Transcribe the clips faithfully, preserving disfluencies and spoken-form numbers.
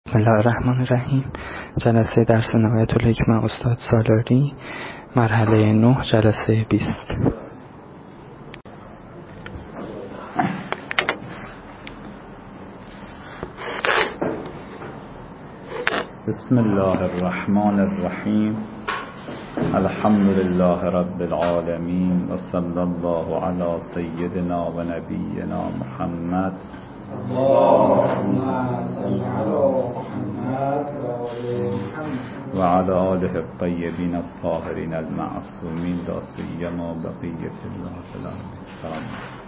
بسم الله الرحمن الرحیم. جلسه درس نهایت الحکمه استاد سالاری، مرحله نه، جلسه بیست. بسم الله الرحمن الرحیم. الحمد لله رب العالمین و صلی الله علی سیدنا و نبینا محمد اللهم صل علی محمد و علی آله الطیبین الطاهرین المعصومین لا سیما بقیة الله فی الارض. سلام.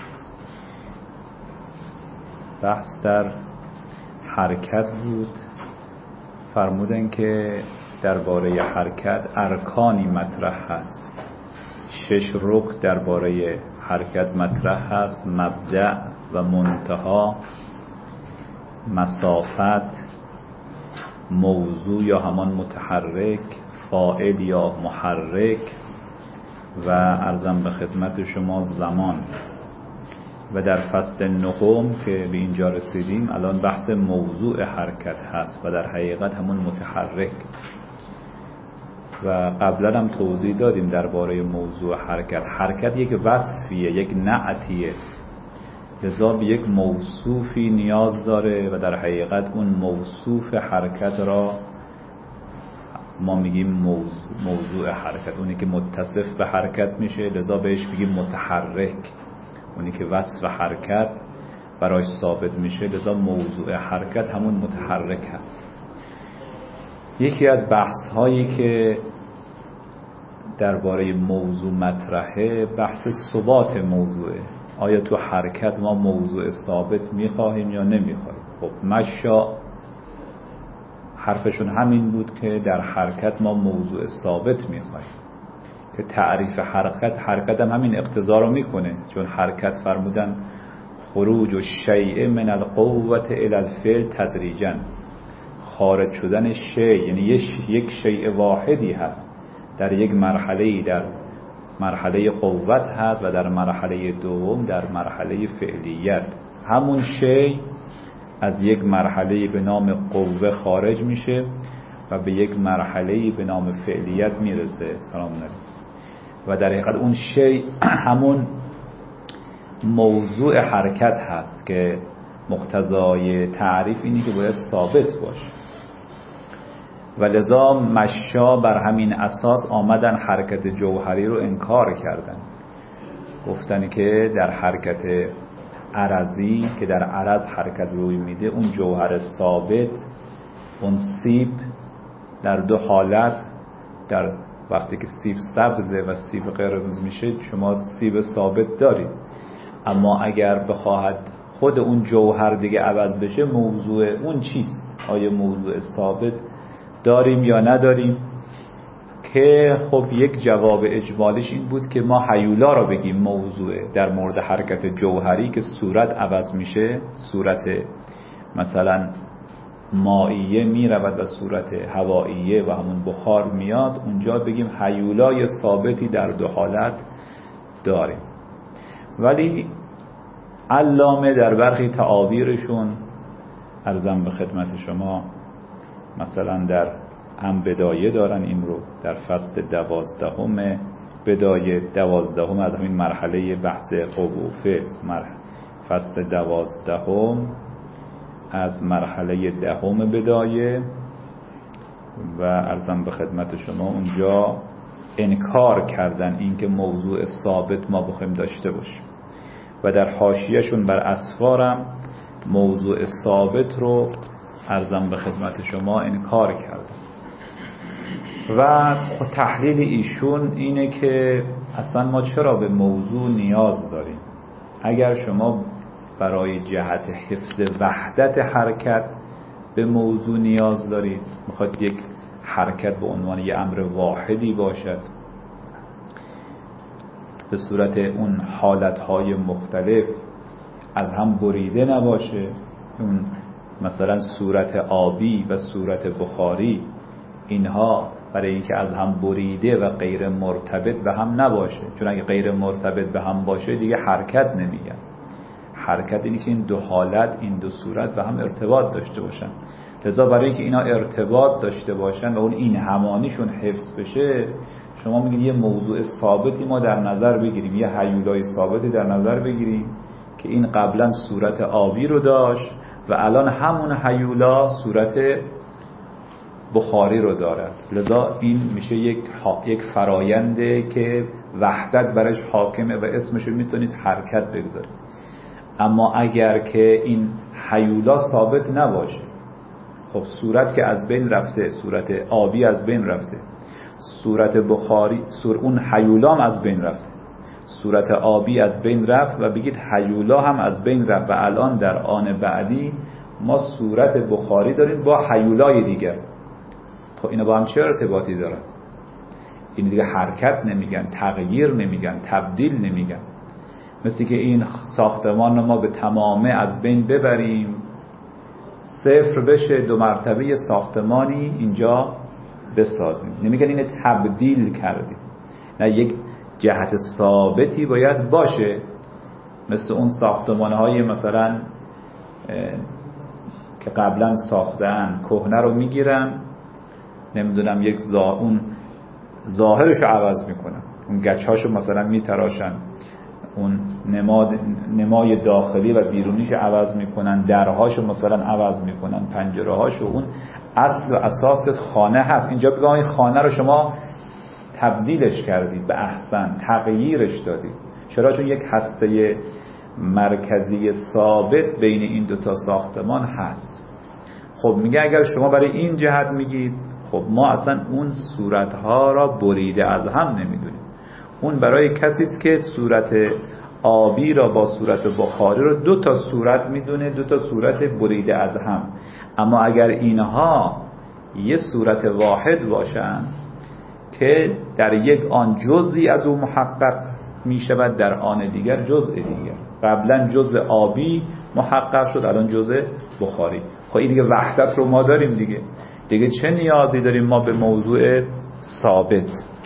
بحث در حرکت بود. فرمودن که درباره حرکت ارکانی مطرح هست، شش رکن درباره حرکت مطرح هست: مبدأ و منتها، مسافت، موضوع یا همان متحرک، فاعل یا محرک و عرضم به خدمت شما زمان. و در فصل نهم که به اینجا رسیدیم الان بحث موضوع حرکت هست و در حقیقت همون متحرک. و قبلا هم توضیح دادیم درباره موضوع حرکت. حرکت یک وصفیه، یک نعتیه، لذا به یک موصوفی نیاز داره و در حقیقت اون موصوف حرکت را ما میگیم موضوع, موضوع حرکت. اونی که متصف به حرکت میشه لذا بهش میگیم متحرک. اونی که وصف حرکت براش ثابت میشه لذا موضوع حرکت همون متحرک هست. یکی از بحث هایی که درباره موضوع مطرحه بحث ثبات موضوعه. آیا تو حرکت ما موضوع ثابت میخواهیم یا نمیخواهیم؟ خب مشا حرفشون همین بود که در حرکت ما موضوع ثابت میخواهیم، که تعریف حرکت حرکت هم همین اقتضا رو میکنه، چون حرکت فرمودن خروج الشیء من القوة الی الفعل تدریجا. خارج شدن شیء یعنی یک شیء واحدی هست در یک مرحله، در مرحله قوت هست و در مرحله دوم در مرحله فعلیت. همون شیء از یک مرحله به نام قوه خارج میشه و به یک مرحله به نام فعلیت میرسه. سلام علیکم. و در حقیقت اون شیء همون موضوع حرکت هست که مقتضای تعریف اینی که باید ثابت باشه. و لذا مشا بر همین اساس آمدن حرکت جوهری رو انکار کردن. گفتن که در حرکت عرضی که در عرض حرکت روی میده، اون جوهر ثابت، اون سیب در دو حالت، در وقتی که سیب سبزه و سیب قرمز میشه شما سیب ثابت دارید، اما اگر بخواهد خود اون جوهر دیگه عوض بشه موضوع اون چیست؟ آیا موضوع ثابت داریم یا نداریم؟ که خب یک جواب اجمالیش این بود که ما هیولا رو بگیم موضوع در مورد حرکت جوهری که صورت عوض میشه، صورت مثلا مائیه میرود و صورت هوائیه و همون بخار میاد، اونجا بگیم هیولای ثابتی در دو حالت داریم. ولی علامه در برخی تعابیرشون عرضم به خدمت شما مثلا در هم بدایه دارن این رو در فصل دوازدهم، بدایه دوازدهم از همین مرحله بحث قوفه، فصل دوازدهم از مرحله دهم بدایه و عرضم به خدمت شما اونجا انکار کردن این که موضوع ثابت ما بخوایم داشته باشیم. و در حاشیه‌شون بر اسفارم موضوع ثابت رو عرضم به خدمت شما انکار کردن. و تحلیل ایشون اینه که اصلا ما چرا به موضوع نیاز داریم؟ اگر شما برای جهت حفظ وحدت حرکت به موضوع نیاز دارید، میخواد یک حرکت به عنوان یک امر واحدی باشد به صورت اون حالتهای مختلف از هم بریده نباشه، اون مثلا صورت آبی و صورت بخاری اینها برای اینکه از هم بریده و غیر مرتبط به هم نباشه، چون اگه غیر مرتبط به هم باشه دیگه حرکت نمیگن. حرکت اینه که این دو حالت، این دو صورت به هم ارتباط داشته باشن. لذا برای اینکه اینا ارتباط داشته باشن و اون این همانیشون حفظ بشه، شما میگید یه موضوع ثابتی ما در نظر بگیریم، یه هیولای ثابتی در نظر بگیریم که این قبلا صورت آبی رو داشت و الان همون هیولا صورت بخاری رو دارد. لذا این میشه یک یک فراینده که وحدت برش حاکمه و اسمش رو میتونید حرکت بگذارید. اما اگر که این هیولا ثابت نباشه، خب صورت که از بین رفته، صورت آبی از بین رفته، صورت بخاری سور اون هیولا هم از بین رفته، صورت آبی از بین رفت و بگید هیولا هم از بین رفت و الان در آن بعدی ما صورت بخاری داریم با هیولای دیگر. خب اینا با هم چه ارتباطی دارن؟ این دیگه حرکت نمیگن، تغییر نمیگن، تبدیل نمیگن. مثل که این ساختمان رو ما به تمامه از بین ببریم، صفر بشه، دو مرتبه ساختمانی اینجا بسازیم. نمیگن اینه تبدیل کردیم، نه، یک جهت ثابتی باید باشه. مثل اون ساختمان‌های مثلا که قبلا ساختن کهنه رو میگیرن، نمیدونم یک زا اون ظاهرش رو عوض میکنن، اون گچهاشو مثلا میتراشن، اون نماد نمای داخلی و بیرونیش عوض میکنن، درهاشو مثلا عوض میکنن، پنجرهاشو. اون اصل و اساس خانه هست. اینجا بگم این خانه رو شما تبدیلش کردید به احسن، تغییرش دادید. چرا؟ چون یک هسته مرکزی ثابت بین این دوتا ساختمان هست. خب میگه اگر شما برای این جهت میگید، خب ما اصلا اون صورتها را بریده از هم نمیدونیم. اون برای کسی است که صورت آبی را با صورت بخاری را دو تا صورت میدونه، دو تا صورت بریده از هم. اما اگر اینها یه صورت واحد باشن که در یک آن جزئی از اون محقق میشود، در آن دیگر جزء دیگر. قبلا جزء آبی محقق شد، الان جزء بخاری. خب این دیگه وحدت رو ما داریم دیگه. دیگه چه نیازی داریم ما به موضوع ثابت؟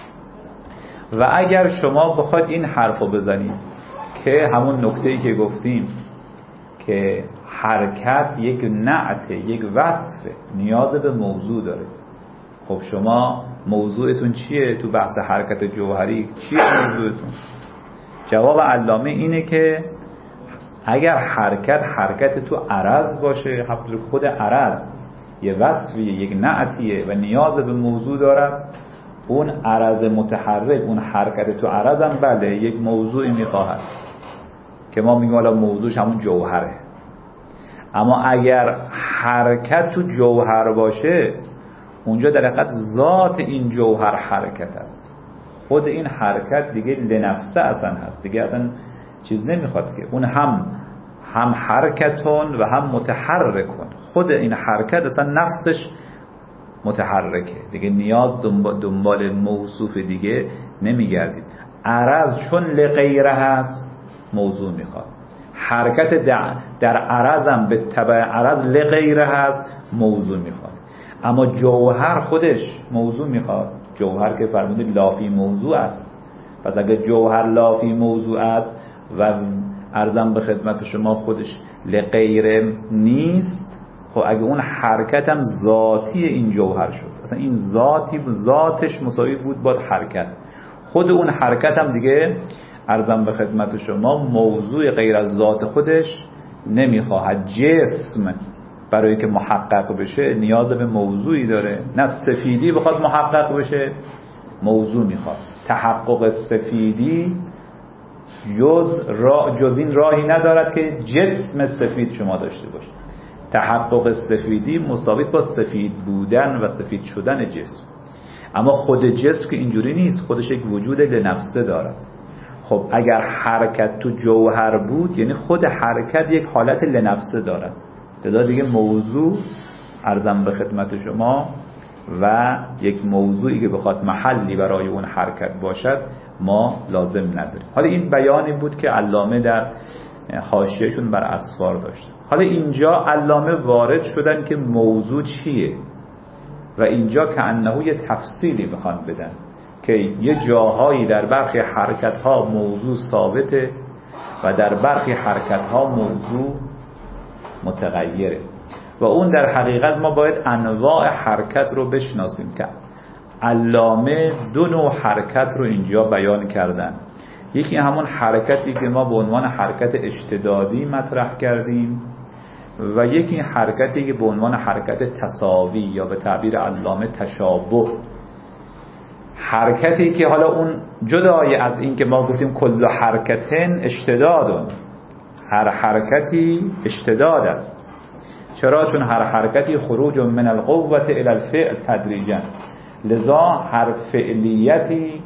و اگر شما بخواید این حرفو بزنید که همون نکته‌ای که گفتیم که حرکت یک نعت، یک وصف، نیاز به موضوع داره. خب شما موضوعتون چیه تو بحث حرکت جوهری؟ چیه موضوعتون؟ جواب علامه اینه که اگر حرکت حرکت تو عرض باشه، همونطور خود عرض یه وصفیه، یک نعتیه و نیاز به موضوع دارد، اون عرض متحرک، اون حرکت تو عرض هم بله یک موضوعی میخواهد که ما میگیم حالا موضوعش همون جوهره. اما اگر حرکت تو جوهر باشه، اونجا در حقیقت ذات این جوهر حرکت است. خود این حرکت دیگه لنفسه اصلا هست، دیگه اصلا چیز نمیخواد که اون هم هم حرکتون و هم متحرکون. خود این حرکت اصلا نفسش متحرکه، دیگه نیاز دنبال, دنبال موصوف دیگه نمیگردید. عرض چون لغیره هست موضوع میخواد، حرکت در, در عرض هم به تبع عرض لغیره هست موضوع میخواد. اما جوهر خودش موضوع میخواد. جوهر که فرموده لافی موضوع است، پس اگر جوهر لافی موضوع است و عرضم به خدمت شما خودش لغیره نیست، خب اگه اون حرکت هم ذاتی این جوهر شد، اصلا این ذاتی ذاتش مساوی بود با حرکت، خود اون حرکت هم دیگه عرضم به خدمت شما موضوع غیر از ذات خودش نمیخواهد. جسم برای که محقق بشه نیاز به موضوعی داره، نه سفیدی بخواد محقق بشه موضوع میخواد. تحقق سفیدی جز, را جز این راهی ندارد که جسم سفید شما داشته باشه. تحقق سفیدی مساوی با سفید بودن و سفید شدن جسم. اما خود جسم که اینجوری نیست، خودش یک وجود لنفسه دارد. خب اگر حرکت تو جوهر بود، یعنی خود حرکت یک حالت لنفسه دارد. لذا دیگه موضوع عرضم به خدمت شما و یک موضوعی که بخواد محلی برای اون حرکت باشد ما لازم نداریم. حالا این بیانی بود که علامه در حاشیه‌شون بر اسفار داشت. حالا اینجا علامه وارد شدن که موضوع چیه و اینجا که انه یه تفصیلی میخوان بدن که یه جاهایی در برخی حرکت‌ها موضوع ثابته و در برخی حرکت‌ها موضوع متغیره. و اون در حقیقت ما باید انواع حرکت رو بشناسیم که علامه دو نوع حرکت رو اینجا بیان کردن. یکی همون حرکتی که ما به عنوان حرکت اشتدادی مطرح کردیم و یکی حرکتی که به عنوان حرکت تساوی یا به تعبیر علامه تشابه، حرکتی که حالا اون جدای از این که ما گفتیم کل حرکتن اشتدادون، هر حرکتی اشتداد است. چرا؟ چون هر حرکتی خروج من القوة الى الفعل تدریجا، لذا هر فعلیتی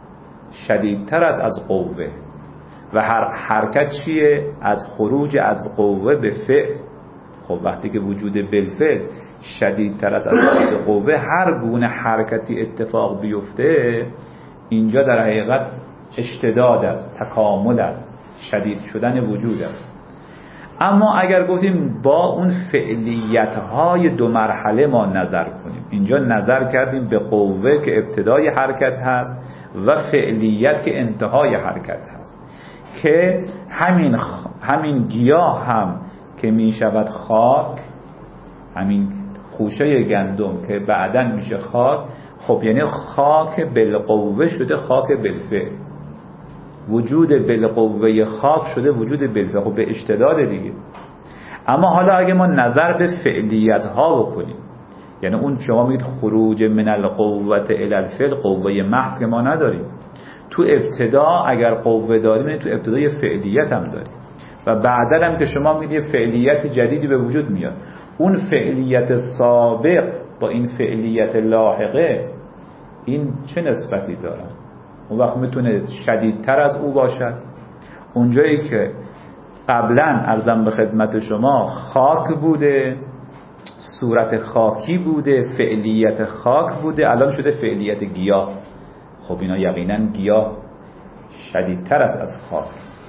شدیدتر است از قوه و هر حرکت چیه؟ از خروج از قوه به فعل. خب وقتی که وجود بالفعل شدیدتر است از وجود قوه، هر گونه حرکتی اتفاق بیفته اینجا در حقیقت اشتداد است، تکامل است، شدید شدن وجود است. اما اگر گفتیم با اون فعلیت‌های دو مرحله ما نظر کنیم، اینجا نظر کردیم به قوه که ابتدای حرکت هست و فعلیت که انتهای حرکت هست، که همین همین گیاه هم که می شود خاک، همین خوشه گندم که بعداً میشه خاک، خب یعنی خاک بالقوه شده خاک بالفعل، وجود بالقوه خاک شده وجود بالفعل، خب به اشتداد دیگه. اما حالا اگه ما نظر به فعلیت ها بکنیم، یعنی اون شما میگید خروج من القوه الی الفعل، قوه محض که ما نداریم، تو ابتدا اگر قوه داریم تو ابتدای فعلیت هم داریم و بعدا هم که شما میگید فعلیت جدیدی به وجود میاد، اون فعلیت سابق با این فعلیت لاحقه این چه نسبتی دارن؟ اون وقت میتونه شدیدتر از او باشد. اونجایی که قبلا عرضم به خدمت شما خاک بوده، صورت خاکی بوده، فعلیت خاک بوده، الان شده فعلیت گیاه. خب اینا یقینا گیاه شدیدتر است از خاک.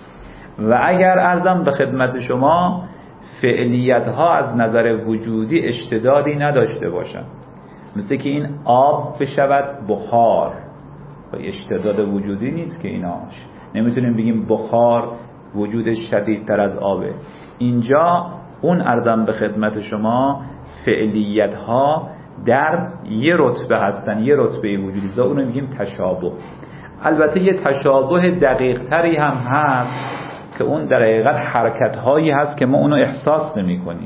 و اگر عرضم به خدمت شما فعلیت ها از نظر وجودی اشتدادی نداشته باشن، مثل که این آب بشود بخار، و اشتداد وجودی نیست که ایناش، نمیتونیم بگیم بخار وجودش شدیدتر از آبه. اینجا اون عرضم به خدمت شما فعلیت ها در یه رتبه هستن، یه رتبه وجودی، دا اونو میگیم تشابه. البته یه تشابه دقیق تری هم هست که اون در حقیقت حرکت هایی هست که ما اونو احساس نمی کنیم،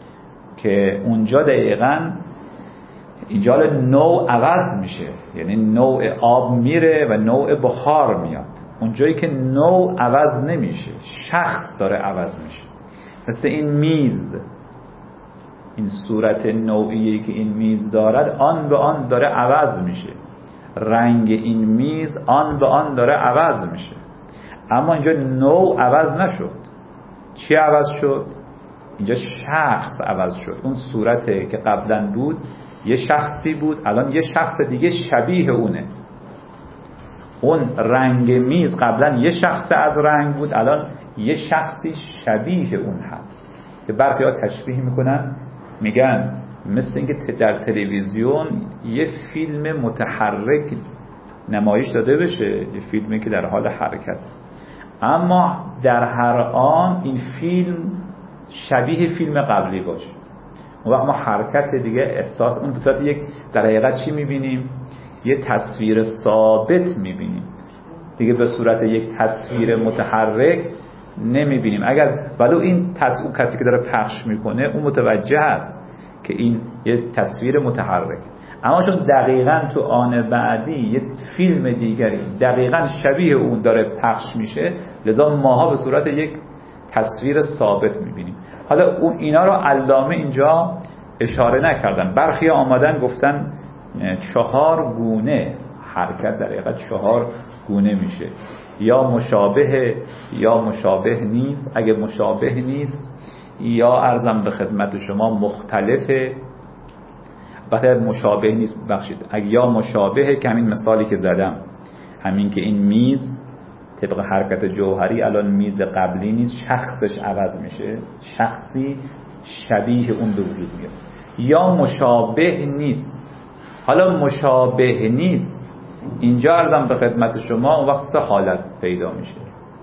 که اونجا دقیقاً اینجا نوع عوض میشه، یعنی نوع آب میره و نوع بخار میاد. اونجایی که نوع عوض نمیشه، شخص داره عوض میشه. مثل این میز، این صورت نوعیه که این میز دارد آن به آن داره عوض میشه، رنگ این میز آن به آن داره عوض میشه. اما اینجا نوع عوض نشد. چی عوض شد؟ اینجا شخص عوض شد. اون صورته که قبلا بود یه شخصی بود، الان یه شخص دیگه شبیه اونه. اون رنگ میز قبلا یه شخص از رنگ بود، الان یه شخصی شبیه اون هست، که برخی ها تشبیه میکنن میگن مثل اینکه در تلویزیون یه فیلم متحرک نمایش داده بشه، یه فیلمی که در حال حرکت، اما در هر آن این فیلم شبیه فیلم قبلی باشه. اون وقت ما حرکت دیگه احساس اون به صورت یک در حقیقت چی میبینیم؟ یه تصویر ثابت میبینیم دیگه، به صورت یک تصویر متحرک نمیبینیم. اگر ولو این تصویر کسی که داره پخش میکنه اون متوجه هست که این یه تصویر متحرک، اما چون دقیقاً تو آن بعدی یه فیلم دیگری دقیقاً شبیه اون داره پخش میشه، لذا ماها به صورت یک تصویر ثابت میبینیم. حالا اون اینا رو علامه اینجا اشاره نکردن، برخی آمدن گفتن چهار گونه حرکت در حقیقت چهار گونه میشه، یا مشابه یا مشابه نیست. اگه مشابه نیست یا عرضم به خدمت شما مختلفه، وقتی مشابه نیست بخشید، اگه یا مشابه که همین مثالی که زدم، همین که این میز طبق حرکت جوهری الان میز قبلی نیست، شخصش عوض میشه، شخصی شبیه اون به وجود میاد. یا مشابه نیست. حالا مشابه نیست اینجا عرضم به خدمت شما اون وقت سه حالت پیدا میشه.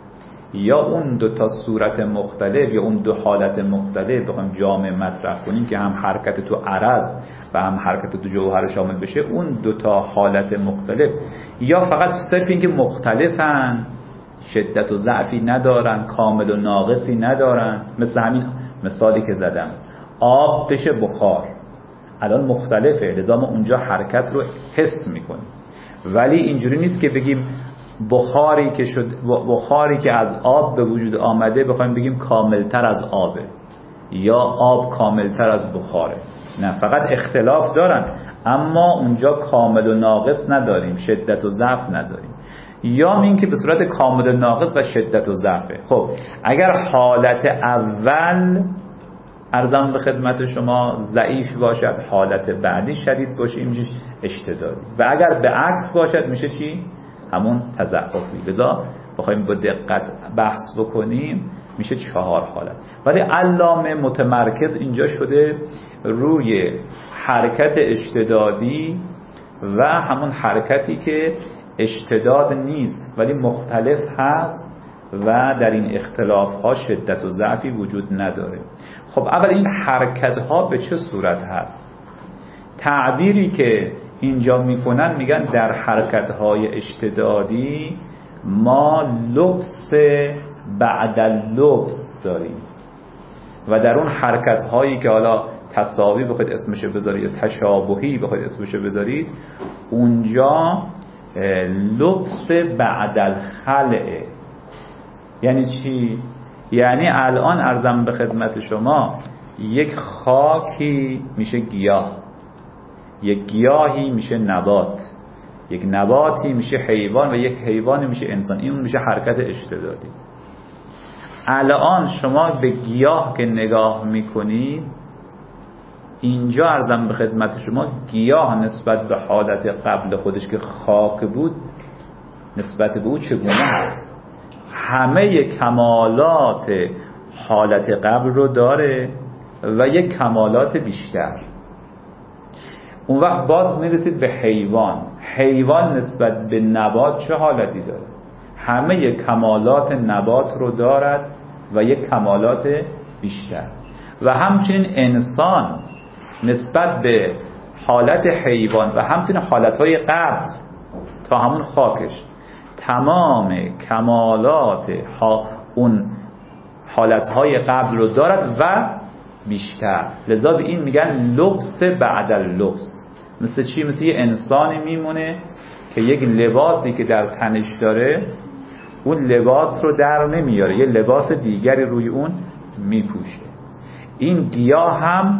یا اون دو تا صورت مختلف یا اون دو حالت مختلف بخوایم جامع مطرح کنیم که هم حرکت تو عرض و هم حرکت تو جوهر شامل بشه، اون دو تا حالت مختلف، یا فقط صرف این که مختلفن، شدت و ضعفی ندارن، کامل و ناقصی ندارن. مثل همین مثالی که زدم، آب بشه بخار، الان مختلفه، لذا ما اونجا حرکت رو حس میکنیم. ولی اینجوری نیست که بگیم بخاری که شد، بخاری که از آب به وجود آمده بخوایم بگیم کاملتر از آبه یا آب کاملتر از بخاره. نه، فقط اختلاف دارن اما اونجا کامل و ناقص نداریم، شدت و ضعف نداریم. یا این که به صورت کامل و ناقص و شدت و ضعفه. خب اگر حالت اول ارزم به خدمت شما ضعیف باشد، حالت بعدی شدید باشه، این میشه اشتدادی. و اگر به عکس باشد میشه چی؟ همون تضعفی. لذا بخوایم با دقت بحث بکنیم میشه چهار حالت. ولی علامه متمرکز اینجا شده روی حرکت اشتدادی و همون حرکتی که اشتداد نیست ولی مختلف هست و در این اختلاف ها شدت و ضعفی وجود نداره. خب اول این حرکت ها به چه صورت هست؟ تعبیری که اینجا میکنن میگن در حرکت های اشتدادی ما لبس بعد اللبس داریم و در اون حرکت هایی که حالا تساوی بخواید اسمشو بذارید یا تشابهی بخواید اسمشو بذارید، اونجا لبس بعد الخلع. یعنی چی؟ یعنی الان عرضم به خدمت شما یک خاکی میشه گیاه، یک گیاهی میشه نبات، یک نباتی میشه حیوان و یک حیوانی میشه انسان. این میشه حرکت اشتدادی. الان شما به گیاه که نگاه میکنید، اینجا عرضم به خدمت شما گیاه نسبت به حالت قبل خودش که خاک بود نسبت به او چگونه هست؟ همه کمالات حالت قبل رو داره و یک کمالات بیشتر. اون وقت باز میرسید به حیوان. حیوان نسبت به نبات چه حالتی داره؟ همه کمالات نبات رو دارد و یک کمالات بیشتر. و همچنین انسان نسبت به حالت حیوان و همچنین حالتهای قبل تا همون خاکش تمام کمالات اون حالتهای قبل رو دارد و بیشتر. لذا به این میگن لبس بعد اللبس. مثل چی؟ مثل یه انسانی میمونه که یک لباسی که در تنش داره اون لباس رو در نمیاره، یه لباس دیگری روی اون میپوشه. این گیاه هم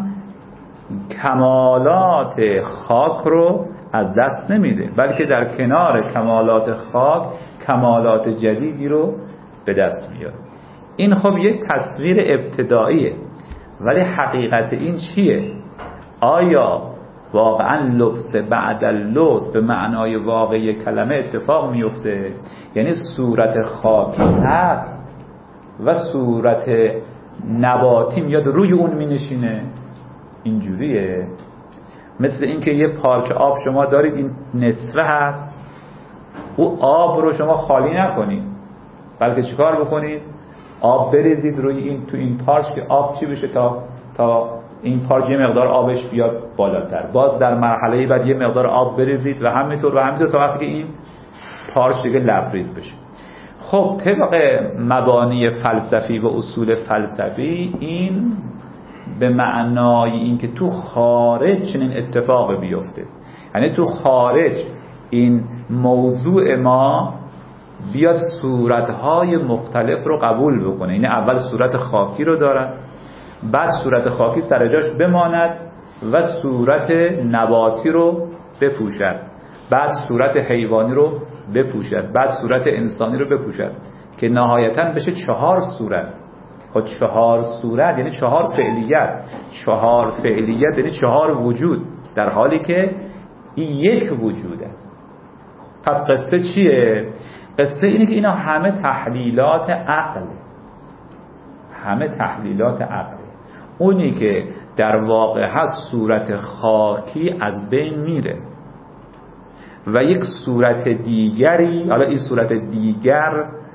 کمالات خاک رو از دست نمیده، بلکه در کنار کمالات خاک کمالات جدیدی رو به دست میاره. این خب یک تصویر ابتداییه، ولی حقیقت این چیه؟ آیا واقعا لبس بعد اللبس به معنای واقعی کلمه اتفاق میفته؟ یعنی صورت خاکی هست و صورت نباتی میاد روی اون مینشینه؟ اینجوریه؟ مثل اینکه یه پارچه آب شما دارید، این نصفه هست، او آب رو شما خالی نکنید، بلکه چیکار بکنید؟ آب بریزید روی این، تو این پارچ که آب چی بشه تا تا این پارچ یه مقدار آبش بیاد بالاتر. باز در مرحله بعد یه مقدار آب بریزید و همینطور و همینطور تا وقتی که این پارچ دیگه لبریز بشه. خب طبق مبانی فلسفی و اصول فلسفی این به معنای این که تو خارج چنین اتفاق بیفته، یعنی تو خارج این موضوع ما بیاد صورتهای مختلف رو قبول بکنه. یعنی اول صورت خاکی رو دارد، بعد صورت خاکی سر جاش بماند و صورت نباتی رو بپوشد، بعد صورت حیوانی رو بپوشد، بعد صورت انسانی رو بپوشد که نهایتاً بشه چهار صورت. خب چهار صورت یعنی چهار فعلیت، چهار فعلیت یعنی چهار وجود، در حالی که این یک وجوده. پس قصه چیه؟ قصه اینه که اینا همه تحلیلات عقل، همه تحلیلات عقل. اونی که در واقع هست صورت خاکی از بین میره و یک صورت دیگری، حالا این صورت دیگر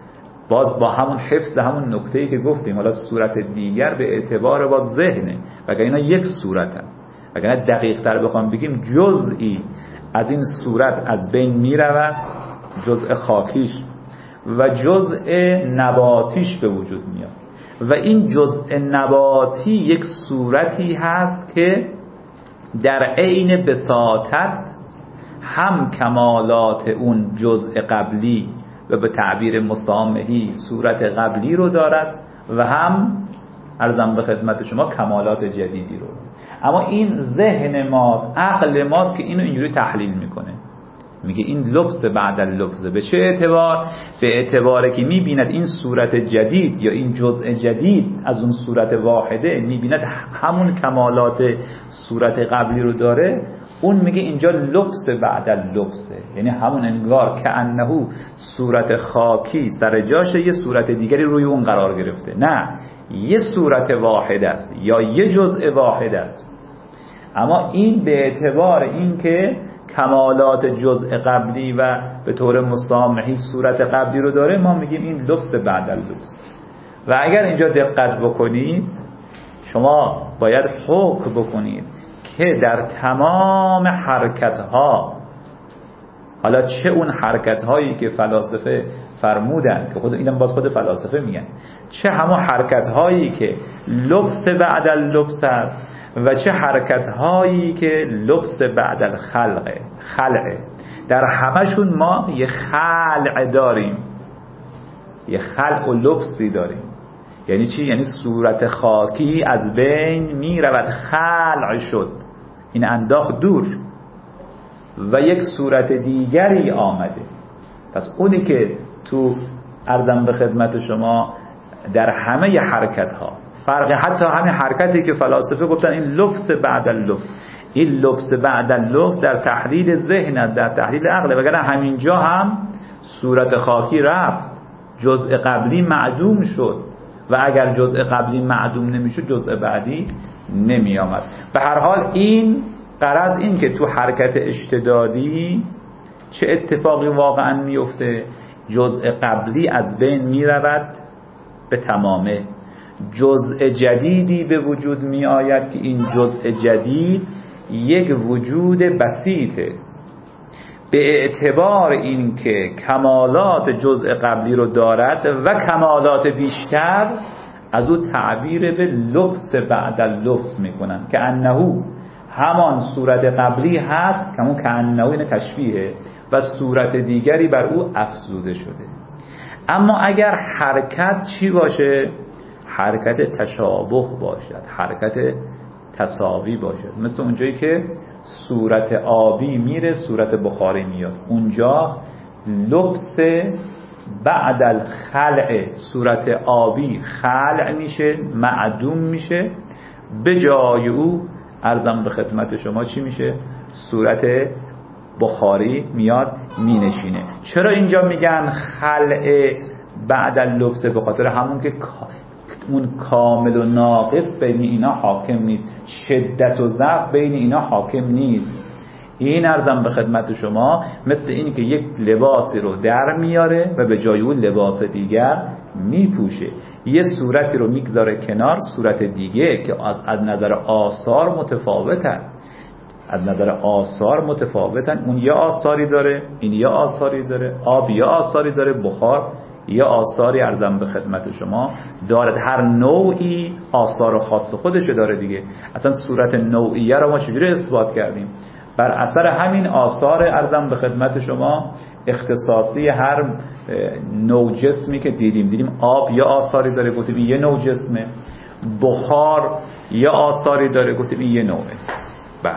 باز با همون حفظ همون نکته‌ای که گفتیم، حالا صورت دیگر به اعتبار باز ذهنه، وگرنه اینا یک صورتن. وگرنه دقیق تر بخوام بگیم جزئی از این صورت از بین می رود، جزء خاکیش و جزء نباتیش به وجود میاد و این جزء نباتی یک صورتی هست که در عین بساطت هم کمالات اون جزء قبلی و به تعبیر مسامحی صورت قبلی رو دارد و هم عرضم به خدمت شما کمالات جدیدی رو. اما این ذهن ما، عقل ماست که اینو اینجوری تحلیل میکنه، میگه این لبس بعد اللبس. به چه اعتبار؟ به اعتباره که میبیند این صورت جدید یا این جزء جدید از اون صورت واحده میبیند همون کمالات صورت قبلی رو داره. اون میگه اینجا لبس بعد اللبسه، یعنی همون انگار که انهو صورت خاکی سر جاشه، یه صورت دیگری روی اون قرار گرفته. نه، یه صورت واحد است یا یه جزء واحد است، اما این به اعتبار این که کمالات جزء قبلی و به طور مسامحی صورت قبلی رو داره، ما میگیم این لبس بعد اللبس. و اگر اینجا دقت بکنید، شما باید حکم بکنید که در تمام حرکتها، حالا چه اون حرکتهایی که فلاسفه فرمودن که خود اینم باز خود فلاسفه میگن، چه همون حرکتهایی که لبس بعد اللبس است و چه حرکتهایی که لبس بعد الخلقه خلعه، در همشون ما یه خلع داریم، یه خلع و لبسی داریم. یعنی چی؟ یعنی صورت خاکی از بین می رود، خلع شد، این انداخت دور و یک صورت دیگری آمده. پس اونی که تو عرضم به خدمت شما در همه حرکت ها فرق، حتی همین حرکتی که فلاسفه گفتن این لبس بعد اللبس، این لبس بعد اللبس در تحلیل ذهن، در تحلیل عقل، وگرنه همینجا هم صورت خاکی رفت، جزء قبلی معدوم شد و اگر جزء قبلی معدوم نمیشد جزء بعدی نمی آمد. به هر حال این غرض این که تو حرکت اشتدادی چه اتفاقی واقعا میفته؟ جزء قبلی از بین می رود به تمامه، جزء جدیدی به وجود می آید که این جزء جدید یک وجود بسیطه، به اعتبار این که کمالات جزء قبلی رو دارد و کمالات بیشتر، از او تعبیر به لبس بعد اللبس میکنن که انهو همان صورت قبلی هست که همون که انهو این تشبیه و صورت دیگری بر او افزوده شده. اما اگر حرکت چی باشه؟ حرکت تشابه باشد، حرکت تساوی باشد، مثل اونجایی که صورت آبی میره صورت بخاری میاد، اونجا لبس بعد الخلع، صورت آبی خلع میشه، معدوم میشه، به جای او عرضم به خدمت شما چی میشه؟ صورت بخاری میاد مینشینه. چرا اینجا میگن خلع بعد اللبس؟ به خاطر همون که اون کامل و ناقص بین اینا حاکم نیست، شدت و ضعف بین اینا حاکم نیست. این عرضم به خدمت شما مثل این که یک لباسی رو در میاره و به جای اون لباس دیگر میپوشه، یه صورتی رو میگذاره کنار، صورت دیگه که از, از نظر آثار متفاوتن، از نظر آثار متفاوتن، اون یه آثاری داره، این یه آثاری داره، آب یه آثاری داره، بخار یه آثاری عرضم به خدمت شما دارد. هر نوعی آثار خاص خودشو داره دیگه. اصلا صورت نوعیه رو ما چجوری اثبات کردیم؟ بر اثر همین آثار عرضم به خدمت شما اختصاصی هر نوع جسمی که دیدیم. دیدیم آب یه آثاری داره، گفتیم این یه نوع جسمه، بخار یه آثاری داره، گفتیم این یه نوعه. بعد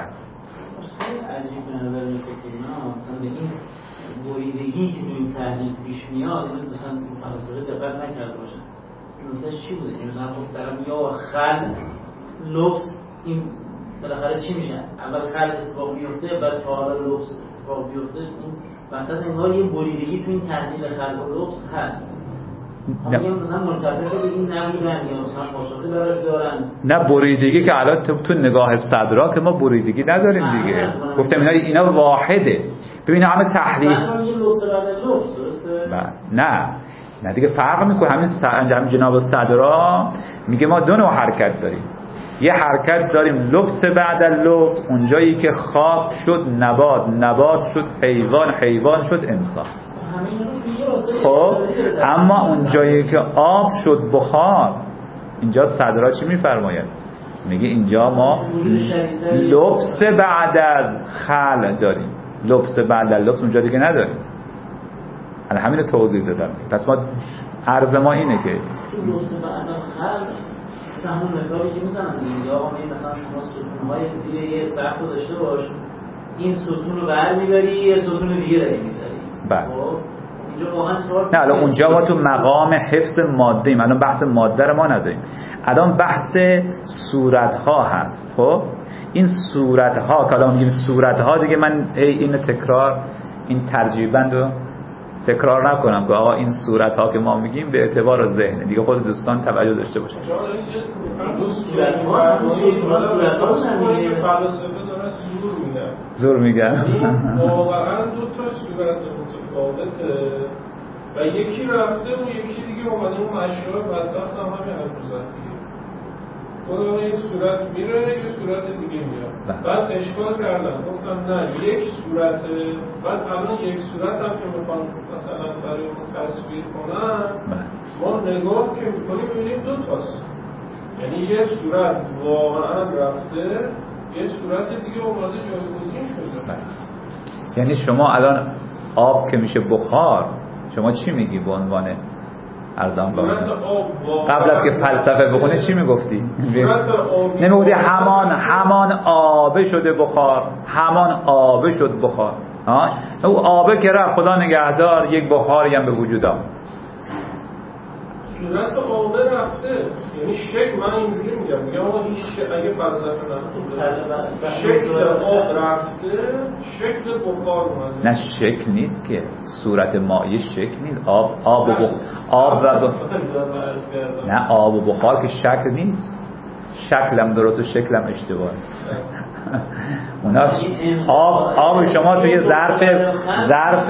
عجیب به نظر میسه که نه مثلا به این بریدگی که این تحلیل پیش میاد، این مثلا فلسفه دقت نکرده باشن. نکتهش چی بوده؟ این مثلا خب دارم یا خل لبس، این بالاخره چی میشه؟ اول خل اتفاق بیفته بعد تا حالا لبس اتفاق بیفته. این وسط انگار یه بریدگی تو این تحلیل خل و لبس هست. نه مثلا مرتبط به این نبودن یا مثلا پاسخی براش دارن. نه بریدگی که الان تو, تو نگاه صدرا که ما بریدگی نداریم دیگه. گفتم اینا اینا واحده. ببین همه تحلیل نه نه دیگه فرق میکنه. همین همین جناب صدرا میگه ما دو نوع حرکت داریم. یه حرکت داریم لبس بعد اللبس، اونجایی که خاک شد نبات، نبات شد حیوان، حیوان شد انسان. خب اما اونجایی که آب شد بخار، اینجا صدرا چی میفرماید؟ میگه اینجا ما لبس بعد از خل داریم. لبس بعد از لبس اونجا دیگه نداریم. الان همین رو توضیح دادم. پس ما عرض ما اینه که لبس بعد از خل همون مثالی که میزنن دیگه، آقا مثلا شما ستون‌های زیر یه سقف رو داشته باش، این ستون رو برمی‌داری یه ستون دیگه داری می‌ذاری. بله. اینجا واقعا سوال نه الان اونجا ما تو مقام حفظ ماده ایم. الان بحث ماده رو ما نداریم. الان بحث صورت‌ها هست. خب این صورت‌ها که الان میگیم صورت‌ها دیگه، من این تکرار این ترجیح بند رو تکرار نکنم که آقا این صورت‌ها که ما میگیم به اعتبار ذهن دیگه، خود دوستان توجه داشته باشن. زور میگن واقعا دو تا صورت متفاوته و یکی رفته و یکی دیگه اومده اون مشروع بدبخت هم همین حرف زد دیگه. خدا این صورت میره یه صورت دیگه میاد. بعد اشکال کردن گفتم نه یک صورته. بعد الان یک صورت هم که میخوان مثلا برای اون تصویر کنن، ما نگاه که میکنیم میبینیم دو تاست. یعنی یه صورت واقعا رفته، یه صورت دیگه اومده جایگزین شده. یعنی شما الان آب که میشه بخار، شما چی میگی به عنوان ارزان بابا؟ قبل از که فلسفه بخونه چی میگفتی؟ نمیگفتی همان همان آبه شده بخار، همان آبه شد بخار. ها او آبه که رفت خدا نگهدار یک بخاری هم به وجود آمد. صورت آبه رفته، یعنی شکل، من اینجوری میگم میگم آقا این اگه فلسفه نکنه شکل آب رفته، شکل بخار اومده. نه شکل نیست که، صورت مایع شکل نیست. آب آب و بخار، آب و بخار. نه آب و بخار که شکل نیست. شکلم درست و شکلم اشتباه. اونا آب آب شما توی ظرف ظرف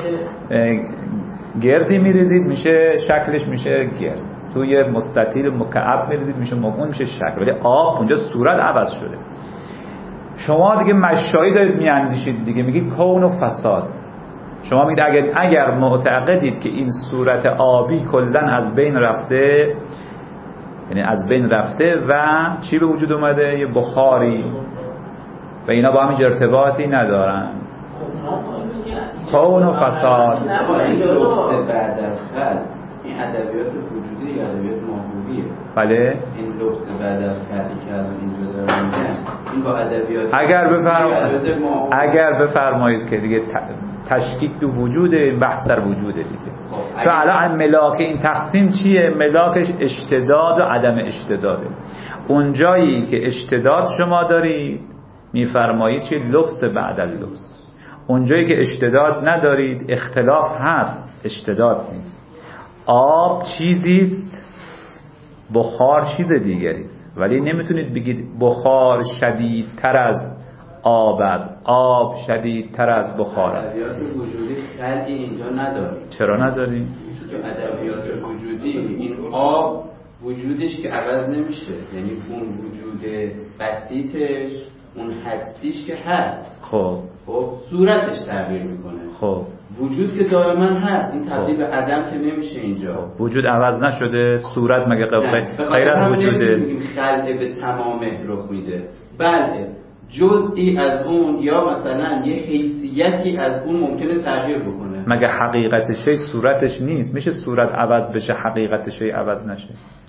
گردی میریزید میشه شکلش میشه گرد، توی مستطیل مکعب میریزید میشه مگون میشه شکل، ولی آب اونجا صورت عوض شده. شما دیگه مشایی دارید میاندیشید دیگه، میگید کون و فساد. شما میگید اگر اگر معتقدید که این صورت آبی کلا از بین رفته، یعنی از بین رفته و چی به وجود اومده؟ یه بخاری و اینا با هم ارتباطی ندارن. کون و فساد. این لبس بعد از خل، این ادبیات وجودی یا ادبیات ماهویه. بله این لبس بعد از خلی که الان اینجا دارن میگن، این با ادبیات اگر بفرمایید اگر بفرمایید که دیگه تشکیک تو وجود، بحث در وجوده دیگه. تو الان ملاک این تقسیم چیه؟ ملاکش اشتداد و عدم اشتداده. اون جایی که اشتداد شما دارید میفرمایید چیه؟ لبس بعد اللبس. اونجایی که اشتداد ندارید، اختلاف هست، اشتداد نیست. آب چیزیست، بخار چیز دیگریست. ولی نمیتونید بگید بخار شدیدتر از آب است، آب شدیدتر از بخار است. ادبیات وجودی خلقی اینجا نداریم. چرا نداریم؟ تو ادبیات وجودی این آب وجودش که عوض نمیشه، یعنی اون وجود بسیطش، اون هستیش که هست، خب خب صورتش تغییر میکنه. خب وجود که دائما هست، این تبدیل به عدم که نمیشه اینجا. وجود عوض نشده، صورت مگه غیر از وجوده؟ میگیم خلق به تمامه رخ میده. بله جزئی از اون یا مثلا یه حیثیتی از اون ممکنه تغییر بکنه. مگه حقیقت شی صورتش نیست؟ میشه صورت عوض بشه حقیقت شی عوض نشه؟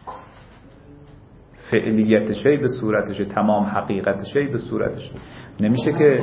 فعلیت شی به صورتش، تمام حقیقت شی به صورتش نمیشه که.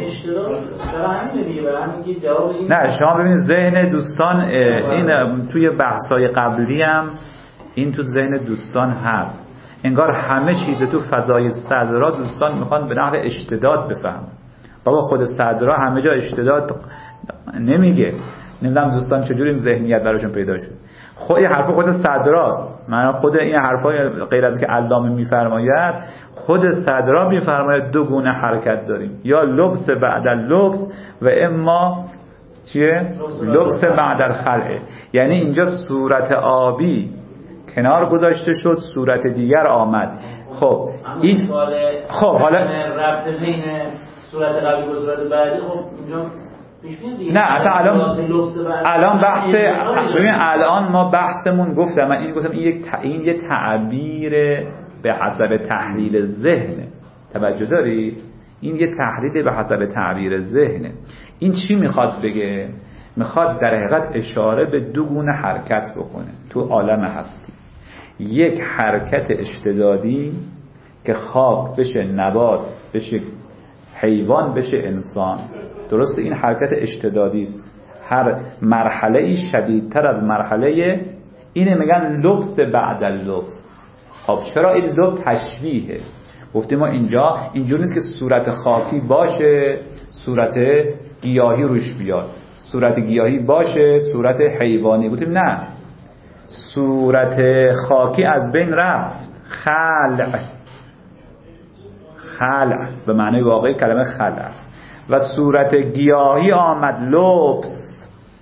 نه شما ببینید ذهن دوستان این توی بحث‌های قبلی هم این تو ذهن دوستان هست، انگار همه چیز تو فضای صدرا دوستان میخوان به نحو اشتداد بفهمن. بابا خود صدرا همه جا اشتداد نمیگه. نمیدونم دوستان چجوری این ذهنیت براشون پیدا شد. خود این حرف خود صدراست. من خود این حرفای غیر از که علامه میفرماید، خود صدرا میفرماید دو گونه حرکت داریم، یا لبس بعد اللبس و اما چیه؟ لبس بعد الخلع. یعنی اینجا صورت آبی کنار گذاشته شد، صورت دیگر آمد. خب این خب حالا ربط بین صورت قبلی و صورت بعدی خب اینجا نه اصلا الان الان بحث ببین الان ما بحثمون گفتم من این گفتم این یک این یه تعبیر به حسب تحلیل ذهنه. توجه داری؟ این یه تحلیل به حسب تعبیر ذهنه. این چی میخواد بگه؟ میخواد در حقیقت اشاره به دو گونه حرکت بکنه تو عالم هستی. یک حرکت اشتدادی که خاک بشه نبات بشه حیوان بشه انسان. درسته؟ این حرکت اشتدادی است. هر مرحله ای شدیدتر از مرحله اینه میگن لبس بعد اللبس. خب چرا این لبس تشبیهه؟ گفتیم ما اینجا اینجوری نیست که صورت خاکی باشه صورت گیاهی روش بیاد، صورت گیاهی باشه صورت حیوانی. گفتیم نه، صورت خاکی از بین رفت، خلع خلع به معنی واقعی کلمه خلع، و صورت گیاهی آمد لبس.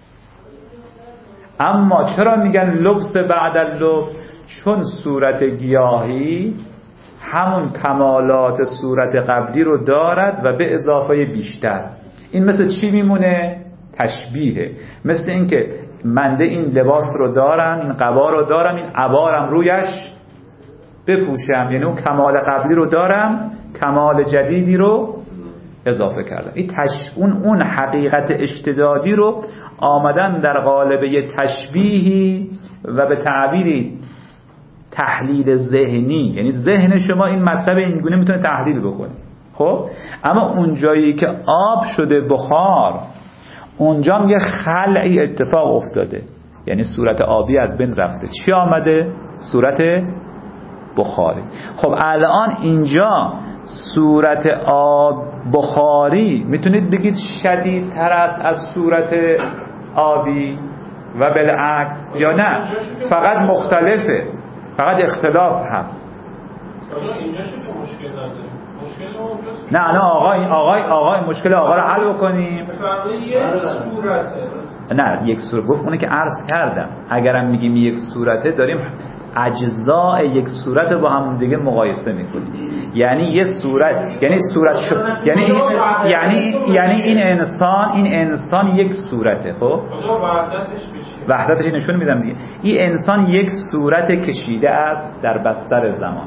اما چرا میگن لبس بعد اللبس؟ چون صورت گیاهی همون کمالات صورت قبلی رو دارد و به اضافه بیشتر. این مثل چی میمونه؟ تشبیهه. مثل این که منده این لباس رو دارم، این قبا رو دارم، این عبارم رویش بپوشم، یعنی اون کمال قبلی رو دارم، کمال جدیدی رو اضافه کردم. این تش... اون اون حقیقت اشتدادی رو آمدن در قالب یه تشبیهی و به تعبیری تحلیل ذهنی، یعنی ذهن شما این مطلب اینگونه میتونه تحلیل بکنه. خب اما اون جایی که آب شده بخار، اونجا هم یه خلعی اتفاق افتاده، یعنی صورت آبی از بین رفته. چی آمده؟ صورت بخاری. خب الان اینجا صورت آب بخاری میتونید بگید شدیدتر است از صورت آبی و بالعکس یا نه؟ فقط مختلفه، فقط اختلاف هست. اینجا چه مشکل نداره؟ نه نه آقا این آقای آقای مشکل آقا رو حل بکنیم. یک صورته. نه یک صورت گفت اونه که عرض کردم. اگرم میگیم یک صورته داریم اجزاء یک صورت با هم دیگه مقایسه میکنیم. یعنی یه صورت یعنی صورت شو... یعنی این... یعنی یعنی این انسان این انسان یک صورته. خب وحدتش بشه. وحدتش نشون میدم دیگه. این انسان یک صورت کشیده است در بستر زمان.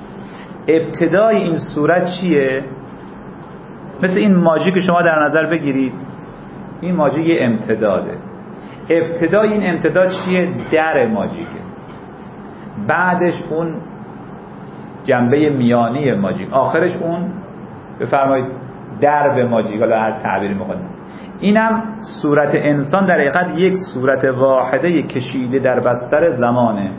ابتدای این صورت چیه؟ مثل این ماژی که شما در نظر بگیرید، این ماژی یه امتداده. ابتدای این امتداد چیه؟ در ماژیکه. بعدش اون جنبه میانی ماژیک، آخرش اون بفرمایید درب ماژیک، حالا هر تعبیری می‌خواید. اینم صورت انسان در حقیقت یک صورت واحده کشیده در بستر زمانه.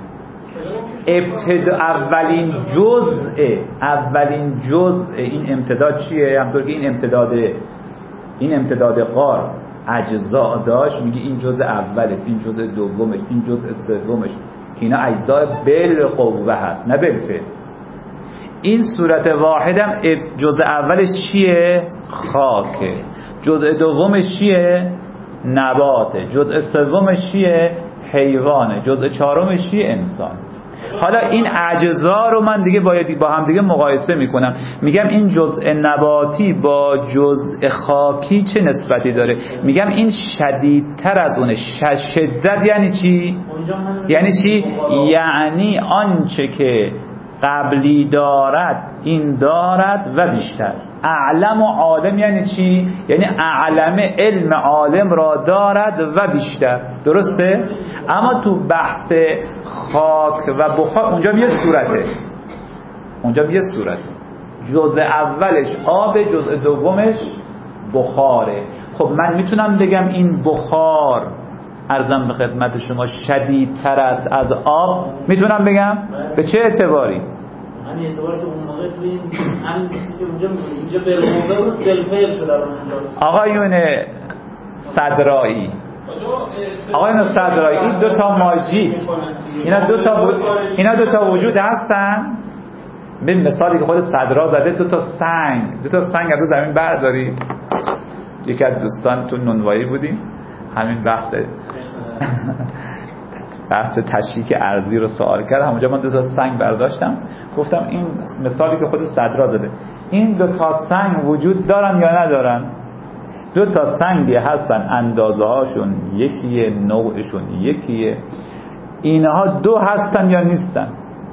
ابتدا اولین جزء اولین جزء این امتداد چیه؟ همونطور که این امتداد این امتداد غار اجزا داشت، میگه این جزء اولش، این جزء دومش، این جزء سومش، که اینا اجزا بالقوه هست نه بالفعل. این صورت واحدم جزء اولش چیه؟ خاکه. جزء دومش چیه؟ نباته. جزء سومش چیه؟ حیوانه. جزء چهارمش چیه؟ انسان. حالا این اجزا رو من دیگه باید با هم دیگه مقایسه میکنم، میگم این جزء نباتی با جزء خاکی چه نسبتی داره؟ میگم این شدیدتر از اونه. شدت یعنی چی؟ یعنی چی؟ یعنی آنچه که قبلی دارد این دارد و بیشتر. اعلم و عالم یعنی چی؟ یعنی اعلم علم عالم را دارد و بیشتر. درسته؟ اما تو بحث خاک و بخار اونجا یه صورته، اونجا یه صورته. جزء اولش آب، جزء دومش بخاره. خب من میتونم بگم این بخار عرضم به خدمت شما شدیدتر است از آب؟ میتونم بگم؟ به چه اعتباری؟ همین اعتباری که اون موقع توی این همین چیزی که اونجا اینجا بالموقع بود بالفعل شده اونجا. آقایون صدرایی آقایون صدرایی این دو تا ماژیک، اینا دو تا اینا دو تا وجود هستن. به مثالی که خود صدرا زده، دو تا سنگ دو تا سنگ از رو زمین بردارید. یکی از دوستان تو نونوایی بودیم، همین بحث بحث تشکیک ارضی رو سوال کرد. همونجا من دو تا سنگ برداشتم گفتم این مثالی که خود صدرا داده، این دو تا سنگ وجود دارن یا ندارن؟ دو تا سنگی هستن، اندازه هاشون یکیه، نوعشون یکیه، اینها دو هستن یا نیستن؟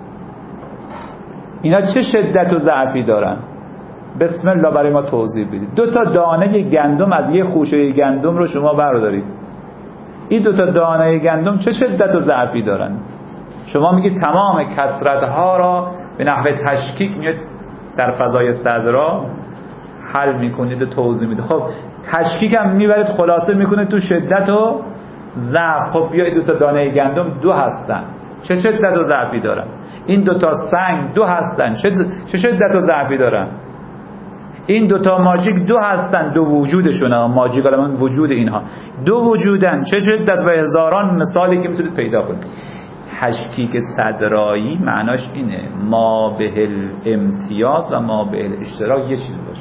اینا چه شدت و ضعفی دارن؟ بسم الله برای ما توضیح بدید. دو تا دانه گندم از یه خوشه گندم رو شما بردارید، این دو تا دانه گندم چه شدت و ضعفی دارن؟ شما میگید تمام کثرت ها را به نحو تشکیک میاد در فضای صدرا حل میکنید و توضیح میده. خب تشکیک هم میبرید خلاصه میکنید تو شدت و ضعف. خب بیاید دو تا دانه گندم دو هستن، چه شدت و ضعفی دارن؟ این دو تا سنگ دو هستن، چه شدت و ضعفی دارن؟ این دو تا ماجیک دو هستن، دو وجودشون، ماجیک علمان وجود اینها دو وجودن، چه شدت و هزاران مثالی که میتونید پیدا کنید. تشکیک صدرایی معناش اینه ما به الامتیاز و ما به الاشتراک یه چیز باشه،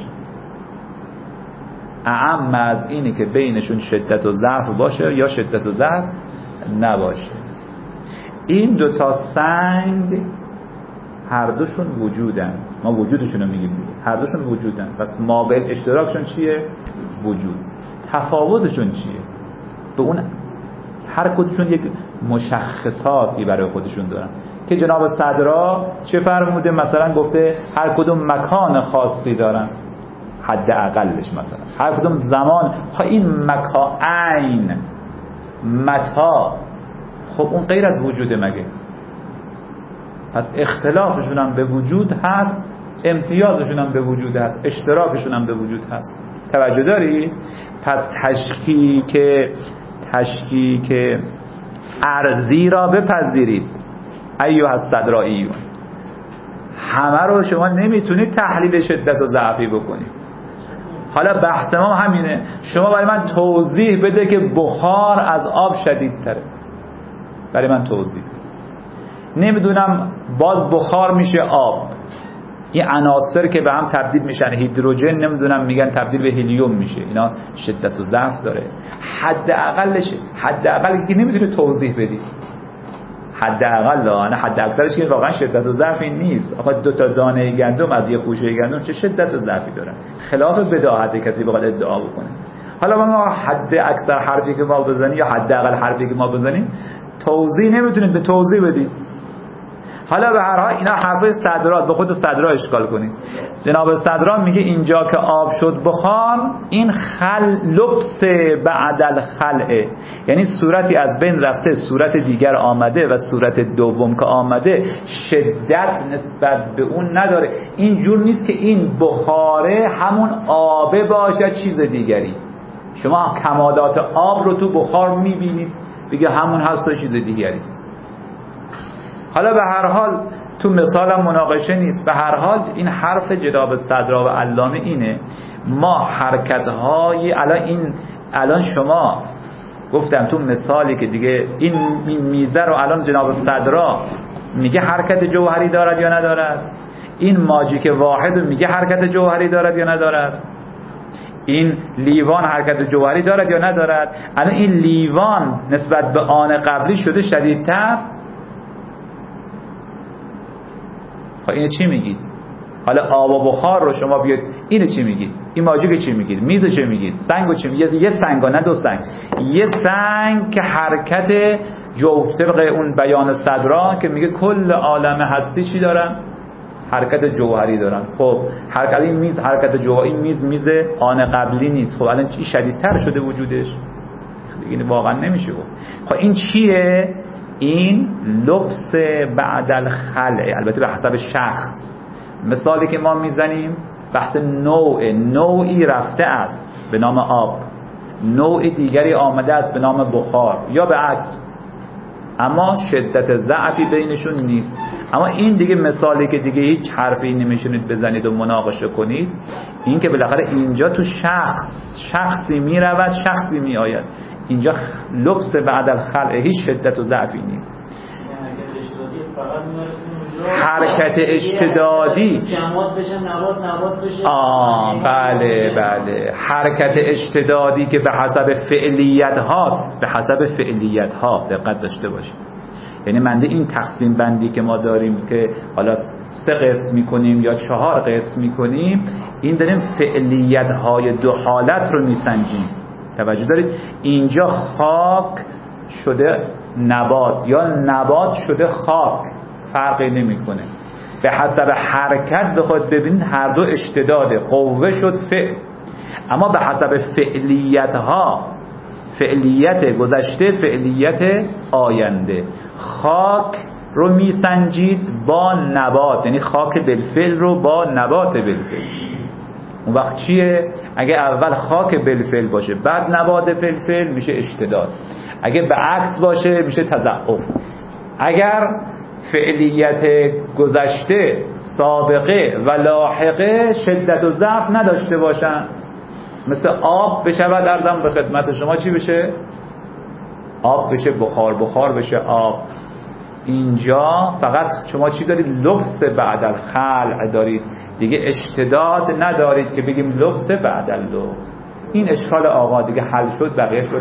اعم از اینه که بینشون شدت و ضعف باشه یا شدت و ضعف نباشه. این دو تا سنگ هر دوشون وجودن، ما وجودشون رو میگیم، هر دوشون وجودن، پس ما به اشتراکشون چیه؟ وجود. تفاوتشون چیه؟ به اون هر کدومشون یک مشخصاتی برای خودشون دارن که جناب صدرا چه فرموده؟ مثلا گفته هر کدوم مکان خاصی دارن، حد اقلش مثلا هر کدوم زمان. خب این مکان عین متا، خب اون غیر از وجوده مگه؟ پس اختلافشون هم به وجود هست، امتیازشون هم به وجود هست، اشتراکشون هم به وجود هست. توجه داری؟ پس تشکیک تشکیک ارضی را بپذیرید ایها الصدراییون. همه رو شما نمیتونید تحلیل شدت و ضعفی بکنید. حالا بحث ما همینه، شما برای من توضیح بده که بخار از آب شدیدتره، برای من توضیح. نمیدونم باز بخار میشه آب، این عناصر که به هم تبدیل میشن، هیدروژن نمیدونم میگن تبدیل به هلیوم میشه، اینا شدت و ضعف داره. حد اقلش، حد اقلی که نمیتونه توضیح بدی، حد اقل نه، حد اکثرش که واقعا شدت و ضعفی نیست. آقا دو تا دانه گندم از یه خوشه گندم چه شدت و ضعفی دارن؟ خلاف بداهت کسی بخواد ادعا بکنه. حالا ما حد اکثر حرفی که ما بزنیم یا حد اقل حرفی که ما بزنیم توضیح نمیتونید به توضیح بدید. حالا به هر حال اینا حرفای صدرات، به خود صدرا اشکال کنید. جناب صدرا میگه اینجا که آب شد بخار، این خل لبس بعد الخلع، یعنی صورتی از بین رفته، صورت دیگر آمده و صورت دوم که آمده شدت نسبت به اون نداره. این جور نیست که این بخاره همون آبه باشه چیز دیگری. شما کمالات آب رو تو بخار میبینید بگه همون هست و چیز دیگری. حالا به هر حال تو مثالم مناقشه نیست. به هر حال این حرف جناب صدرا و علامه اینه، ما حرکت‌های الان این الان شما گفتم تو مثالی که دیگه این میزه رو الان جناب صدرا میگه حرکت جوهری دارد یا ندارد، این ماجیک واحد میگه حرکت جوهری دارد یا ندارد، این لیوان حرکت جوهری دارد یا ندارد. الان این لیوان نسبت به آن قبلی شده شدیدتر. خب اینه چی میگید؟ حالا آب و بخار رو شما بیاد اینه چی میگید؟ این ماجیک چی میگید؟ میز چی میگید؟ سنگو چی میگید؟ یه سنگ نه دو سنگ، یه سنگ که حرکت جو طبق اون بیان صدرا که میگه کل عالم هستی چی دارن؟ حرکت جوهری دارن. خب حرکت این میز حرکت جوهری، این میز میز آن قبلی نیست. خب الان چی شدیدتر شده وجودش؟ دیگه واقعا نمیشه گفت. خب این چیه؟ این لبس بعد الخلع، البته به حسب شخص. مثالی که ما میزنیم بحث نوع، نوعی رفته است به نام آب، نوع دیگری آمده است به نام بخار یا به عکس، اما شدت ضعفی بینشون نیست. اما این دیگه مثالی که دیگه هیچ حرفی نمیشونید بزنید و مناقشه کنید، این که بالاخره اینجا تو شخص شخصی میرود شخصی میآید. اینجا لبس بعد الخلع هیچ شدت و ضعفی نیست. حرکت اشتدادی جماد بشه نبات نبات بشه آه بله بله حرکت اشتدادی که به حسب فعلیت هاست، به حسب فعلیت ها دقت داشته باشید. یعنی منده این تقسیم بندی که ما داریم که حالا سه قسم میکنیم یا چهار قسم میکنیم، این داریم فعلیت های دو حالت رو میسنجیم. توجه دارید؟ اینجا خاک شده نبات یا نبات شده خاک، فرقی نمیکنه. به حسب حرکت بخواد ببینید هر دو اشتداده، قوه شد فعل. اما به حسب فعلیت ها، فعلیت گذشته فعلیت آینده، خاک رو میسنجید با نبات، یعنی خاک بالفعل رو با نبات بالفعل. اون وقت چیه؟ اگه اول خاک بالفعل باشه بعد نبات بالفعل میشه اشتداد، اگه به عکس باشه میشه تضعف. اگر فعلیت گذشته سابقه و لاحقه شدت و ضعف نداشته باشن، مثل آب بشود، ارزم به خدمت شما چی بشه؟ آب بشه بخار، بخار بشه آب. اینجا فقط شما چی دارید؟ لبس بعد الخلع دارید دیگه، اشتداد ندارید که بگیم لبس بعد اللبس. این اشکال آقا دیگه حل شد، بقیه شد.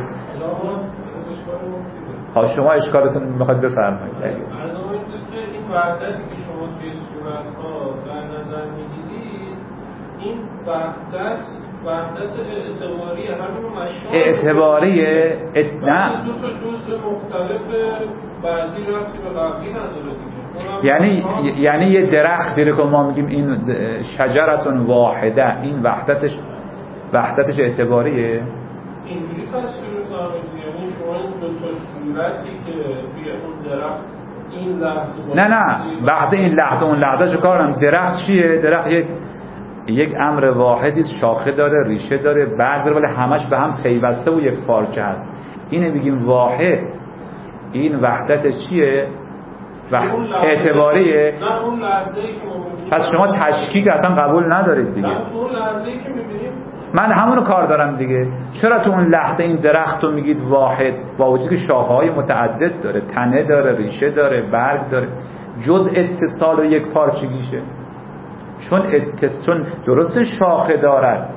خب شما اشکالتون میخواد بفرمایید. از اون که این وحدتی که شما توی صورت‌ها در نظر می‌گیرید، این وحدت وحدت اعتباریه، همین مشاهد اعتباریه ات... نه دو تا جزء مختلف بعضی ربطی به قبلی نداره دیگه. یعنی یعنی یه درختی رو که ما میگیم این شجرتون واحده، این وحدتش وحدتش اعتباریه. اینجوری تصویر می‌کنید، یعنی شما این دو تا صورتی که توی اون درخت این لحظه نه نه بحث این لحظه اون لحظه کار ندارم. درخت چیه؟ درخت یک یک امر واحدی، شاخه داره، ریشه داره، برگ داره، ولی همش به هم پیوسته و یک پارچه هست. اینه میگیم واحد. این وحدت چیه؟ وحد اعتباریه. نه اون لحظه‌ای که ما می‌بینیم. پس شما تشکیک اصلا قبول ندارید دیگه. نه اون لحظه‌ای که می‌بینیم. من همونو کار دارم دیگه. چرا تو اون لحظه این درخت رو میگید واحد با وجودی که شاخه‌های متعدد داره، تنه داره، ریشه داره، برگ داره، جز اتصال و یک پارچگیشه؟ چون اتصال درست شاخه دارد،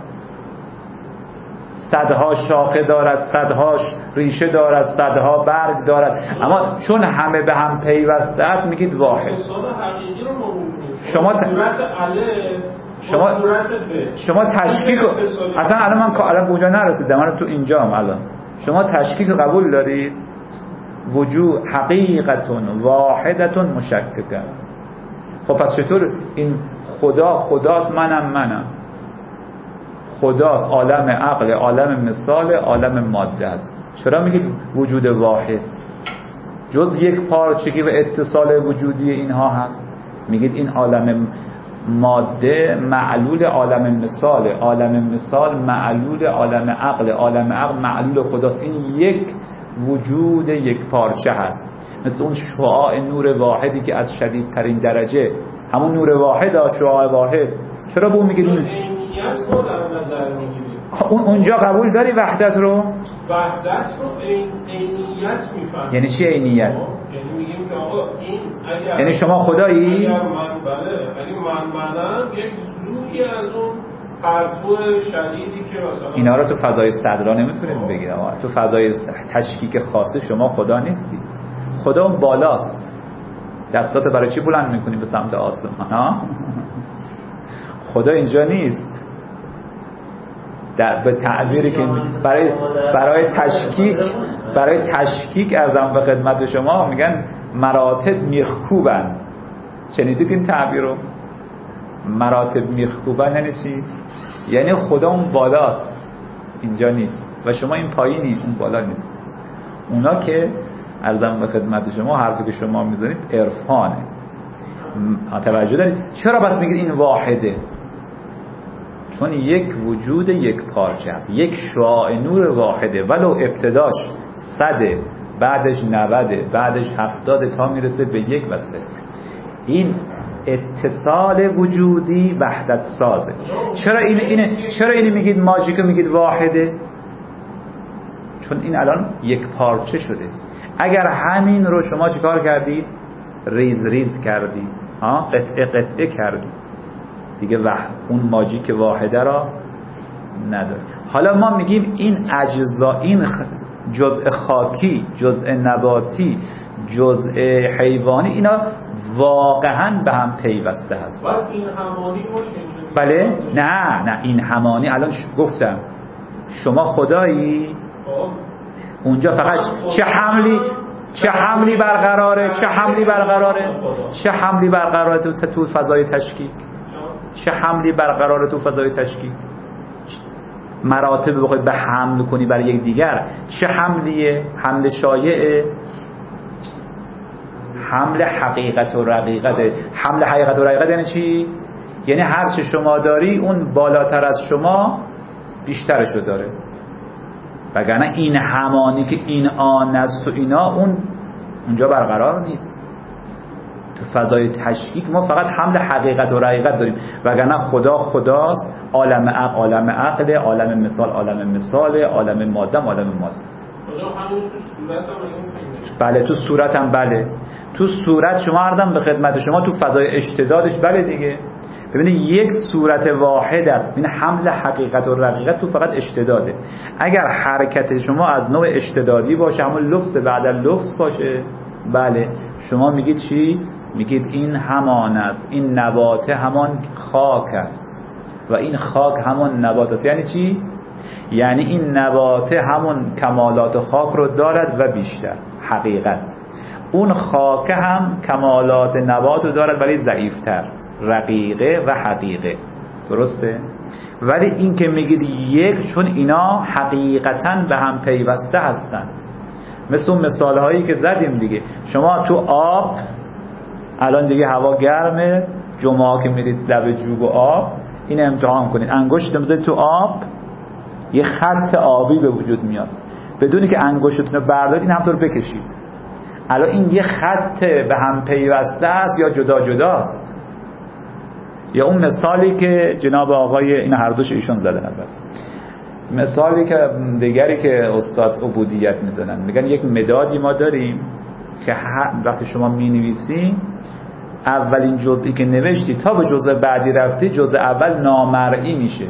صدها شاخه دارد، صدها ریشه دارد، صدها برگ دارد، اما چون همه به هم پیوسته است میگید واحد. اتصال حقیقی رو ما می‌بینیم. شما ت... صورت الف شما شما تشکیک اصلا الان من الان به اونجا نرسیدم، من تو اینجام الان. شما تشکیک قبول دارید؟ وجود حقیقتون واحدتون مشککه. خب پس چطور این خدا خداست، منم منم، خداست، عالم عقل، عالم مثال، عالم ماده است. چرا میگید وجود واحد؟ جز یک پارچگی و اتصال وجودی اینها هست. میگید این عالم ماده معلول عالم مثال، عالم مثال معلول عالم عقل، عالم عقل معلول خداست. این یک وجود یک پارچه هست، مثل اون شعاع نور واحدی که از شدیدترین درجه، همون نور واحد ها، شعاع واحد. چرا به اون میگید این عینیت رو در نظر میگیرید؟ اون اونجا قبول داری وحدت رو؟ وحدت رو عین عینیت میفهمید. یعنی چی عینیت؟ یعنی میگیم که آقا این اگر یعنی شما خدایی؟ اگر من بله اگه من منم یک زوری از اون پرتو شدیدی که مثلا اینا رو تو فضای صدرا نمیتونید بگید. تو فضای تشکیک خاصه شما خدا نیستی. خدا اون بالاست. دستات برای چی بلند میکنی به سمت آسمان ها؟ خدا اینجا نیست. در به تعبیری که برای برای تشکیک برای تشکیک ارزم به خدمت شما میگن مراتب میخکوبن. شنیدید این تعبیر رو؟ مراتب میخکوبن یعنی چی؟ یعنی خدا اون بالاست، اینجا نیست، و شما این پایینی، اون بالا نیست. اونا که ارزم به خدمت شما حرفی که شما میزنید عرفانه. توجه دارید؟ چرا بس میگید این واحده؟ چون یک وجود یک پارچه است، یک شعاع نور واحده، ولو ابتداش صده، بعدش نوده، بعدش هفتاده تا میرسه به یک و صفر. این اتصال وجودی وحدت سازه. چرا این اینه چرا اینو میگید ماجیک میگید واحده؟ چون این الان یک پارچه شده. اگر همین رو شما چیکار کردید؟ ریز ریز کردید، ها قطعه قطعه کردیم دیگه، وح... اون ماجیک واحده را نداره. حالا ما میگیم این اجزا، این جزء خاکی، جزء نباتی، جزء حیوانی، اینا واقعا به هم پیوسته هست. باید این همانی باشه. بله؟ نه نه این همانی الان گفتم شما خدایی اونجا فقط چه حملی چه حملی برقراره چه حملی برقراره چه حملی برقراره تو تو فضای تشکیک، چه حملی برقراره تو فضای تشکیک، مراتب بخوای به حمل کنی برای یک دیگر، چه حملیه؟ حمل شایعه، حمل حقیقت و رقیقت. حمل حقیقت و رقیقت یعنی چی؟ یعنی هر چه شما داری اون بالاتر از شما بیشترشو داره، وگرنه این همانی که این آن است و اینا اون اونجا برقرار نیست. تو فضای تشکیک ما فقط حمل حقیقت و رقیقت داریم، وگرنه خدا خداست، عالم عقل عالم عقل، عالم مثال عالم مثال، عالم ماده عالم ماده است. بله تو صورت هم بله تو صورت شما عرضم به خدمت شما تو فضای اشتدادش بله دیگه. ببینید یک صورت واحد است، این حمل حقیقت و رقیقت تو فقط اشتداده. اگر حرکت شما از نوع اشتدادی باشه، همون لفظ بعد لفظ باشه، بله شما میگید چی؟ میگید این همان است، این نبات همان خاک است و این خاک همان نبات است. یعنی چی؟ یعنی این نبات همون کمالات خاک رو دارد و بیشتر، حقیقت. اون خاک هم کمالات نبات رو دارد ولی ضعیفتر، رقیقه و حقیقه. درسته؟ ولی این که میگید یک، چون اینا حقیقتاً به هم پیوسته هستن. مثل اون مثال هایی که زدیم دیگه. شما تو آب الان دیگه هوا گرمه، جمعه که میرید لب جوب و آب این امتحان کنید، انگشتتون بزنید تو آب یه خط آبی به وجود میاد، بدونی که انگشتتون رو بردارید این همطور بکشید. الان این یه خط به هم پیوسته است یا جدا جداست؟ یا اون مثالی که جناب آقای این هر دوش ایشون زدن، البته مثالی که دیگری که استاد عبودیت میزنن، میگن یک مدادی ما داریم که وقتی شما مینویسیم اولین جزئی که نوشتی تا به جزء بعدی رفتی، جزء اول نامرئی میشه.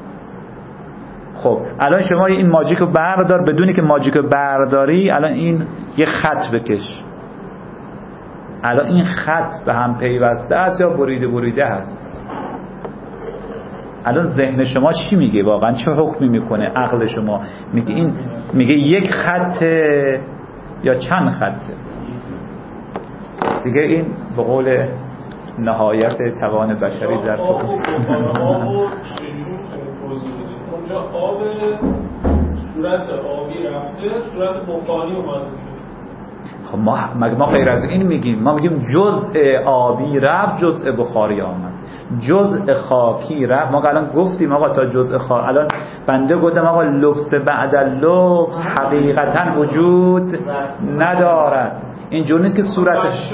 خب الان شما این ماجیک رو بردار، بدونی که ماجیک رو برداری الان این یه خط بکش، الان این خط به هم پیوسته است یا بریده بریده هست؟ الان ذهن شما چی میگه واقعا؟ چه حکمی میکنه عقل شما؟ میگه این میگه یک خط یا چند خطه؟ دیگه این به قول نهایت توان بشری در تو اونجا آب صورت آبی رفته، صورت بخاری اومده. خب ما ما غیر از این میگیم، ما میگیم جزء آبی رفت، جزء بخاری آمد، جزء خاکی رفت. ما الان گفتیم آقا تا جزء خاکی، الان بنده گفتم آقا لبس بعد لبس حقیقتا وجود ندارد. اینجور نیست که صورتش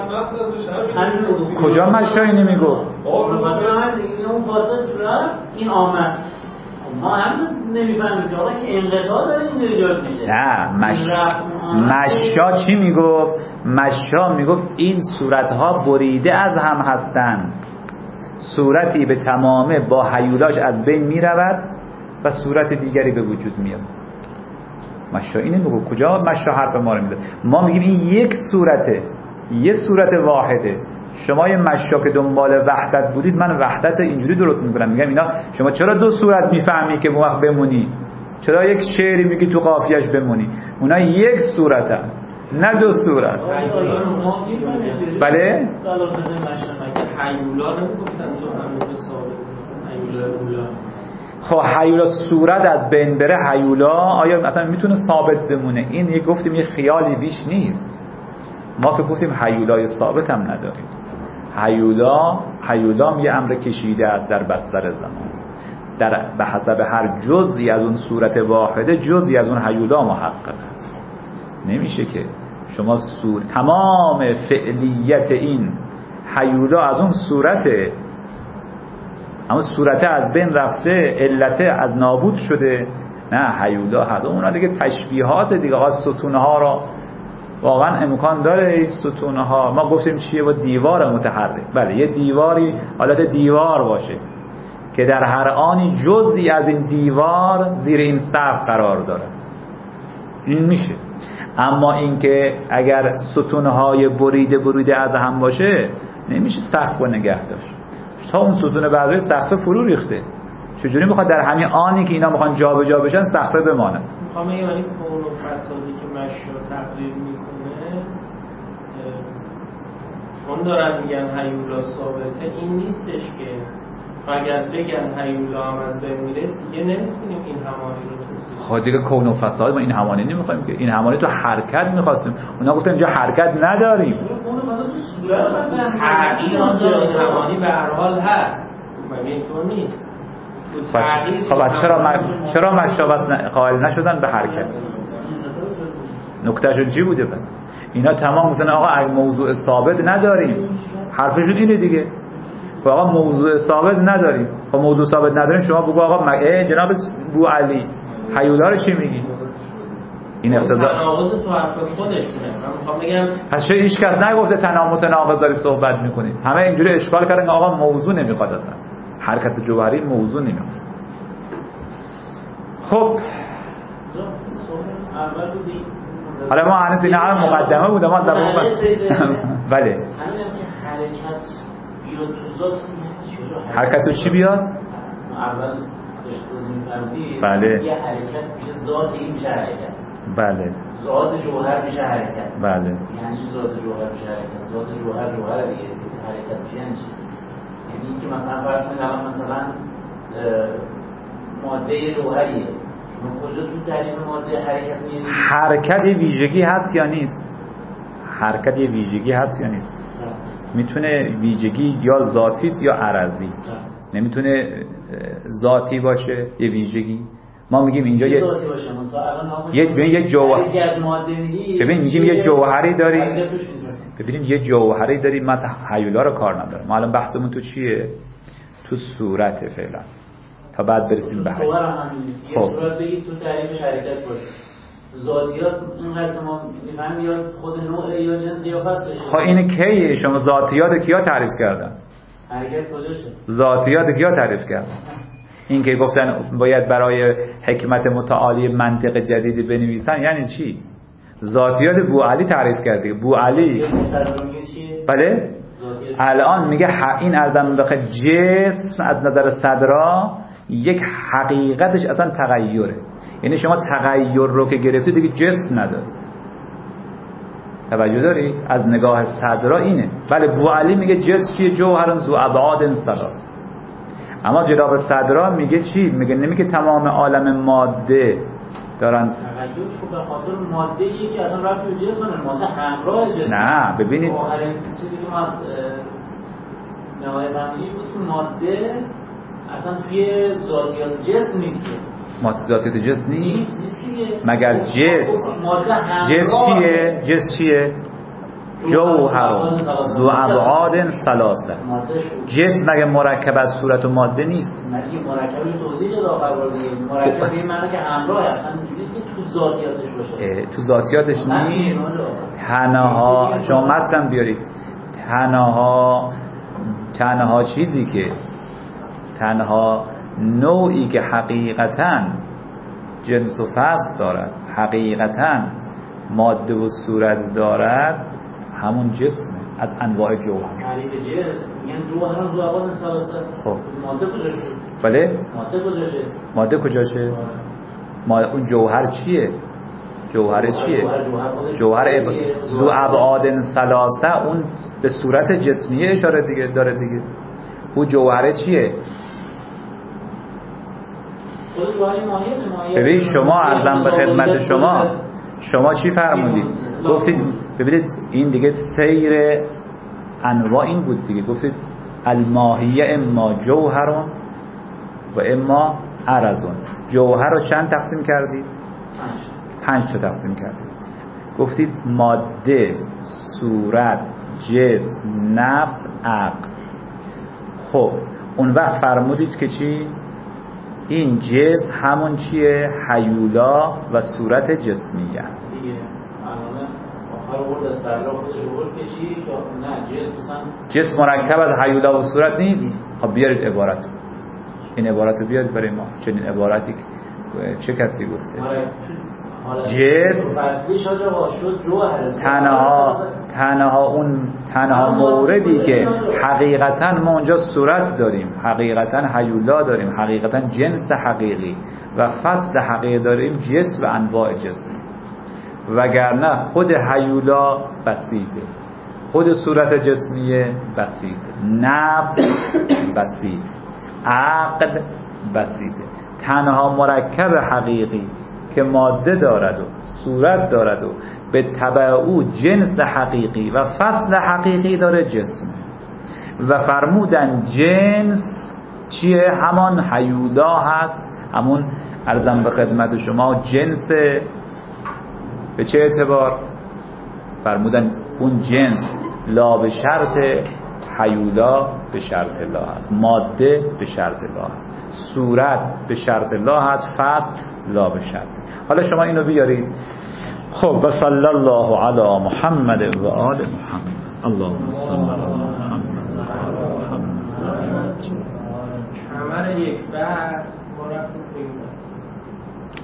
کجا مشایی نمیگفت اون واسه صورت این آمد، ما هم نمیفهمیم که آقا که انقطاع داره این ایجاد میشه. نه مش... مشا چی میگفت؟ مشا میگفت این صورتها بریده از هم هستند، صورتی به تمامه با هیولاش از بین میرود و صورت دیگری به وجود میاد. مشا اینه میگه، کجا مشا حرف ما رو میده؟ ما میگیم این یک صورته، یه صورت واحده. شما یه مشا که دنبال وحدت بودید، من وحدت اینجوری درست میکنم، میگم اینا شما چرا دو صورت میفهمی که اون وقت بمونی؟ چرا یک شعری میگی تو قافیه‌اش بمونی؟ اونا یک صورتن نه دو صورت. بله؟ خب هیولا صورت از بین بره، هیولا آیا مثلا میتونه ثابت بمونه؟ این یه گفتیم یه خیالی بیش نیست. ما که گفتیم هیولای ثابت هم نداریم. هیولا هیولا یه امر کشیده است در بستر زمان، در به حسب هر جزئی از اون صورت واحده جزئی از اون هیولا محقق است. نمیشه که شما صورت تمام فعلیت این هیولا از اون صورته، اما صورته از بین رفته، علته از نابود شده. نه هیولا هست، اونا دیگه تشبیهات دیگه، ها ستونها را واقعا امکان داره این ستونها، ما گفتیم چیه، با دیوار متحرک، بله یه دیواری حالت دیوار باشه که در هر آنی جزئی از این دیوار زیر این سقف قرار داره، این میشه. اما اینکه اگر ستونهای بریده بریده از هم باشه نمیشه سقف رو نگه داشت. تا اون ستون بعدی سقف فرو ریخته، چجوری میخواد در همین آنی که اینا میخوان جابجا بشن سقف بمانه؟ میخوام یعنی کون و فسادی که مشی تقریر میکنه چون دارن میگن هیولا ثابته، این نیستش که اگر بگن هیولا هم از بین میره دیگه نمیتونیم این همانی رو توضیح. خب دیگه کون و فساد ما این همانی نمیخوایم که، این همانی تو حرکت میخواستیم، اونا گفتن اینجا حرکت نداریم. کون و فساد تو صورت تغییر این همانی به هر حال هست، مگه اینطور نیست؟ خب از چرا م... چرا مشابهت قائل نشدن به حرکت؟ نکتهشون چی بوده پس؟ اینا تمام گفتن آقا اگه موضوع ثابت نداریم، حرفشون اینه دیگه. آقا موضوع ثابت نداریم، خب موضوع ثابت نداریم شما بگو آقا مگه جناب بو علی هیولا رو چی میگی؟ این اقتضا تناقض تو حرف خودشونه. من میخوام بگم پس چه هیچ کس نگفته تناقض متناقض داری صحبت میکنید، همه اینجوری اشکال کردن آقا موضوع نمیخواد، اصلا حرکت جوهری موضوع نمیخواد. خب حالا ما هنوز این هم مقدمه بود، ما در واقع بله حرکت تو چی بیاد؟ اول توضیح کردی بله یه حرکت میشه ذات این میشه حرکت، بله ذات جوهر میشه حرکت، بله یعنی چی ذات جوهر میشه حرکت؟ ذات جوهر جوهر دیگه حرکت میشه یعنی چی؟ یعنی اینکه مثلا فرض کنید الان مثلا ماده جوهریه، شما کجا تو تعریف ماده حرکت می‌بینید؟ حرکت یه ویژگی هست یا نیست؟ حرکت یه ویژگی هست یا نیست؟ میتونه ویژگی یا ذاتی است یا عرضی. نمیتونه ذاتی باشه یه ویژگی. ما میگیم اینجا یه ذاتی باشه من تا الان یه ببین یه جوهر ببین میگیم یه جوهری داریم، ببینید یه جوهری داریم، مثلا هیولا رو کار نداره. ما الان بحثمون تو چیه؟ تو صورت فعلا تا بعد برسیم به جوهر. خب صورت بگید تو تعریفش حرکت باشه، ذاتیات اینقدر ما میفهمیم یا خود نوع یا جنس یا فصل. خب این کیه؟ شما ذاتیات کیا تعریف کردن؟ حرکت کجاشه؟ ذاتیات کیا تعریف کردن؟ این که گفتن باید برای حکمت متعالی منطق جدیدی بنویسن یعنی چی؟ ذاتیات بو علی تعریف کرده. بو علی بله الان میگه این ازم بخواد جسم از نظر صدرا یک حقیقتش اصلا تغییره، یعنی شما تغییر رو که گرفتید دیگه جسم ندارید. توجه دارید؟ از نگاه صدرا اینه. بله بو علی میگه جسم چیه؟ جوهرن ذو ابعاد ثلاث. اما جناب صدرا میگه چی؟ میگه نمیگه تمام عالم ماده دارن تغییر به خاطر ماده ای که اصلا ربطی به جسم نداره، ماده همراه جسم. نه ببینید آخرین چیزی که ما از نهایت فهمیدیم بود که ماده اصلا توی ذاتیات جسم نیست. ماده ذاتیات جسم نیست؟ مگر جسم جسم چیه؟ جسم چیه؟ جوهر ذو ابعاد ثلاثه. جسم مگه مرکب از صورت و ماده نیست؟ مگه مرکبی توضیح داد آخر بار دیگه. مرکب این معنی که همراه اصلا اینجوریه که تو ذاتیاتش باشه. تو ذاتیاتش نیست. تنها شما متن بیارید. تنها تنها چیزی که تنها نوعی که حقیقتاً جنس و فصل دارد، حقیقتاً ماده و صورت دارد، همون جسمه از انواع جوهر. تعریف جسم میگن جوهر ذو ابعاد ثلاثه. خب ماده کجاشه؟ بله ماده کجاشه؟ ماده کجاشه؟ ما اون جوهر چیه؟ جوهر چیه؟ جوهر ذو ابعاد ثلاثه اون به صورت جسمیه اشاره دیگه داره دیگه. اون جوهر چیه؟ ببین شما عرضم به خدمت شما شما چی فرمودید؟ گفتید ببینید این دیگه سیر انواع این بود دیگه. گفتید الماهیه اما جوهرون و اما عرضون. جوهر رو چند تقسیم کردید؟ پنج تا تقسیم کردید. گفتید ماده، صورت، جسم، نفس، عقل. خب اون وقت فرمودید که چی؟ این جسم همون چیه؟ هیولا و صورت جسمیه است. حالا ورد از فرلا خودش ورد که چی؟ نه جسم مثلا جسم مرکب از هیولا و صورت نیست. خب بیارید عبارت، این عبارت رو بیارید برای ما. چنین عبارتی چه کسی گفته؟ جسم تنها تنها اون تنها موردی که حقیقتا ما اونجا صورت داریم، حقیقتا هیولا داریم، حقیقتا جنس حقیقی و فصل حقیقی داریم، جسم و انواع جسم. وگرنه خود هیولا بسیطه، خود صورت جسمیه بسیطه، نفس بسیط، عقل بسیطه. تنها مرکب حقیقی که ماده دارد و صورت دارد و به تبع او جنس حقیقی و فصل حقیقی داره جسم. و فرمودن جنس چیه؟ همان هیولا هست. همون عرضم به خدمت شما جنس به چه اعتبار؟ فرمودن اون جنس لا به شرط هیولا به شرط لا هست، ماده به شرط لا هست، صورت به شرط لا هست، فصل لا به شرط. حالا شما اینو بیارید. خب و صلی الله علی محمد و آل محمد. اللهم صل علی محمد و آل محمد. کمر یک بحث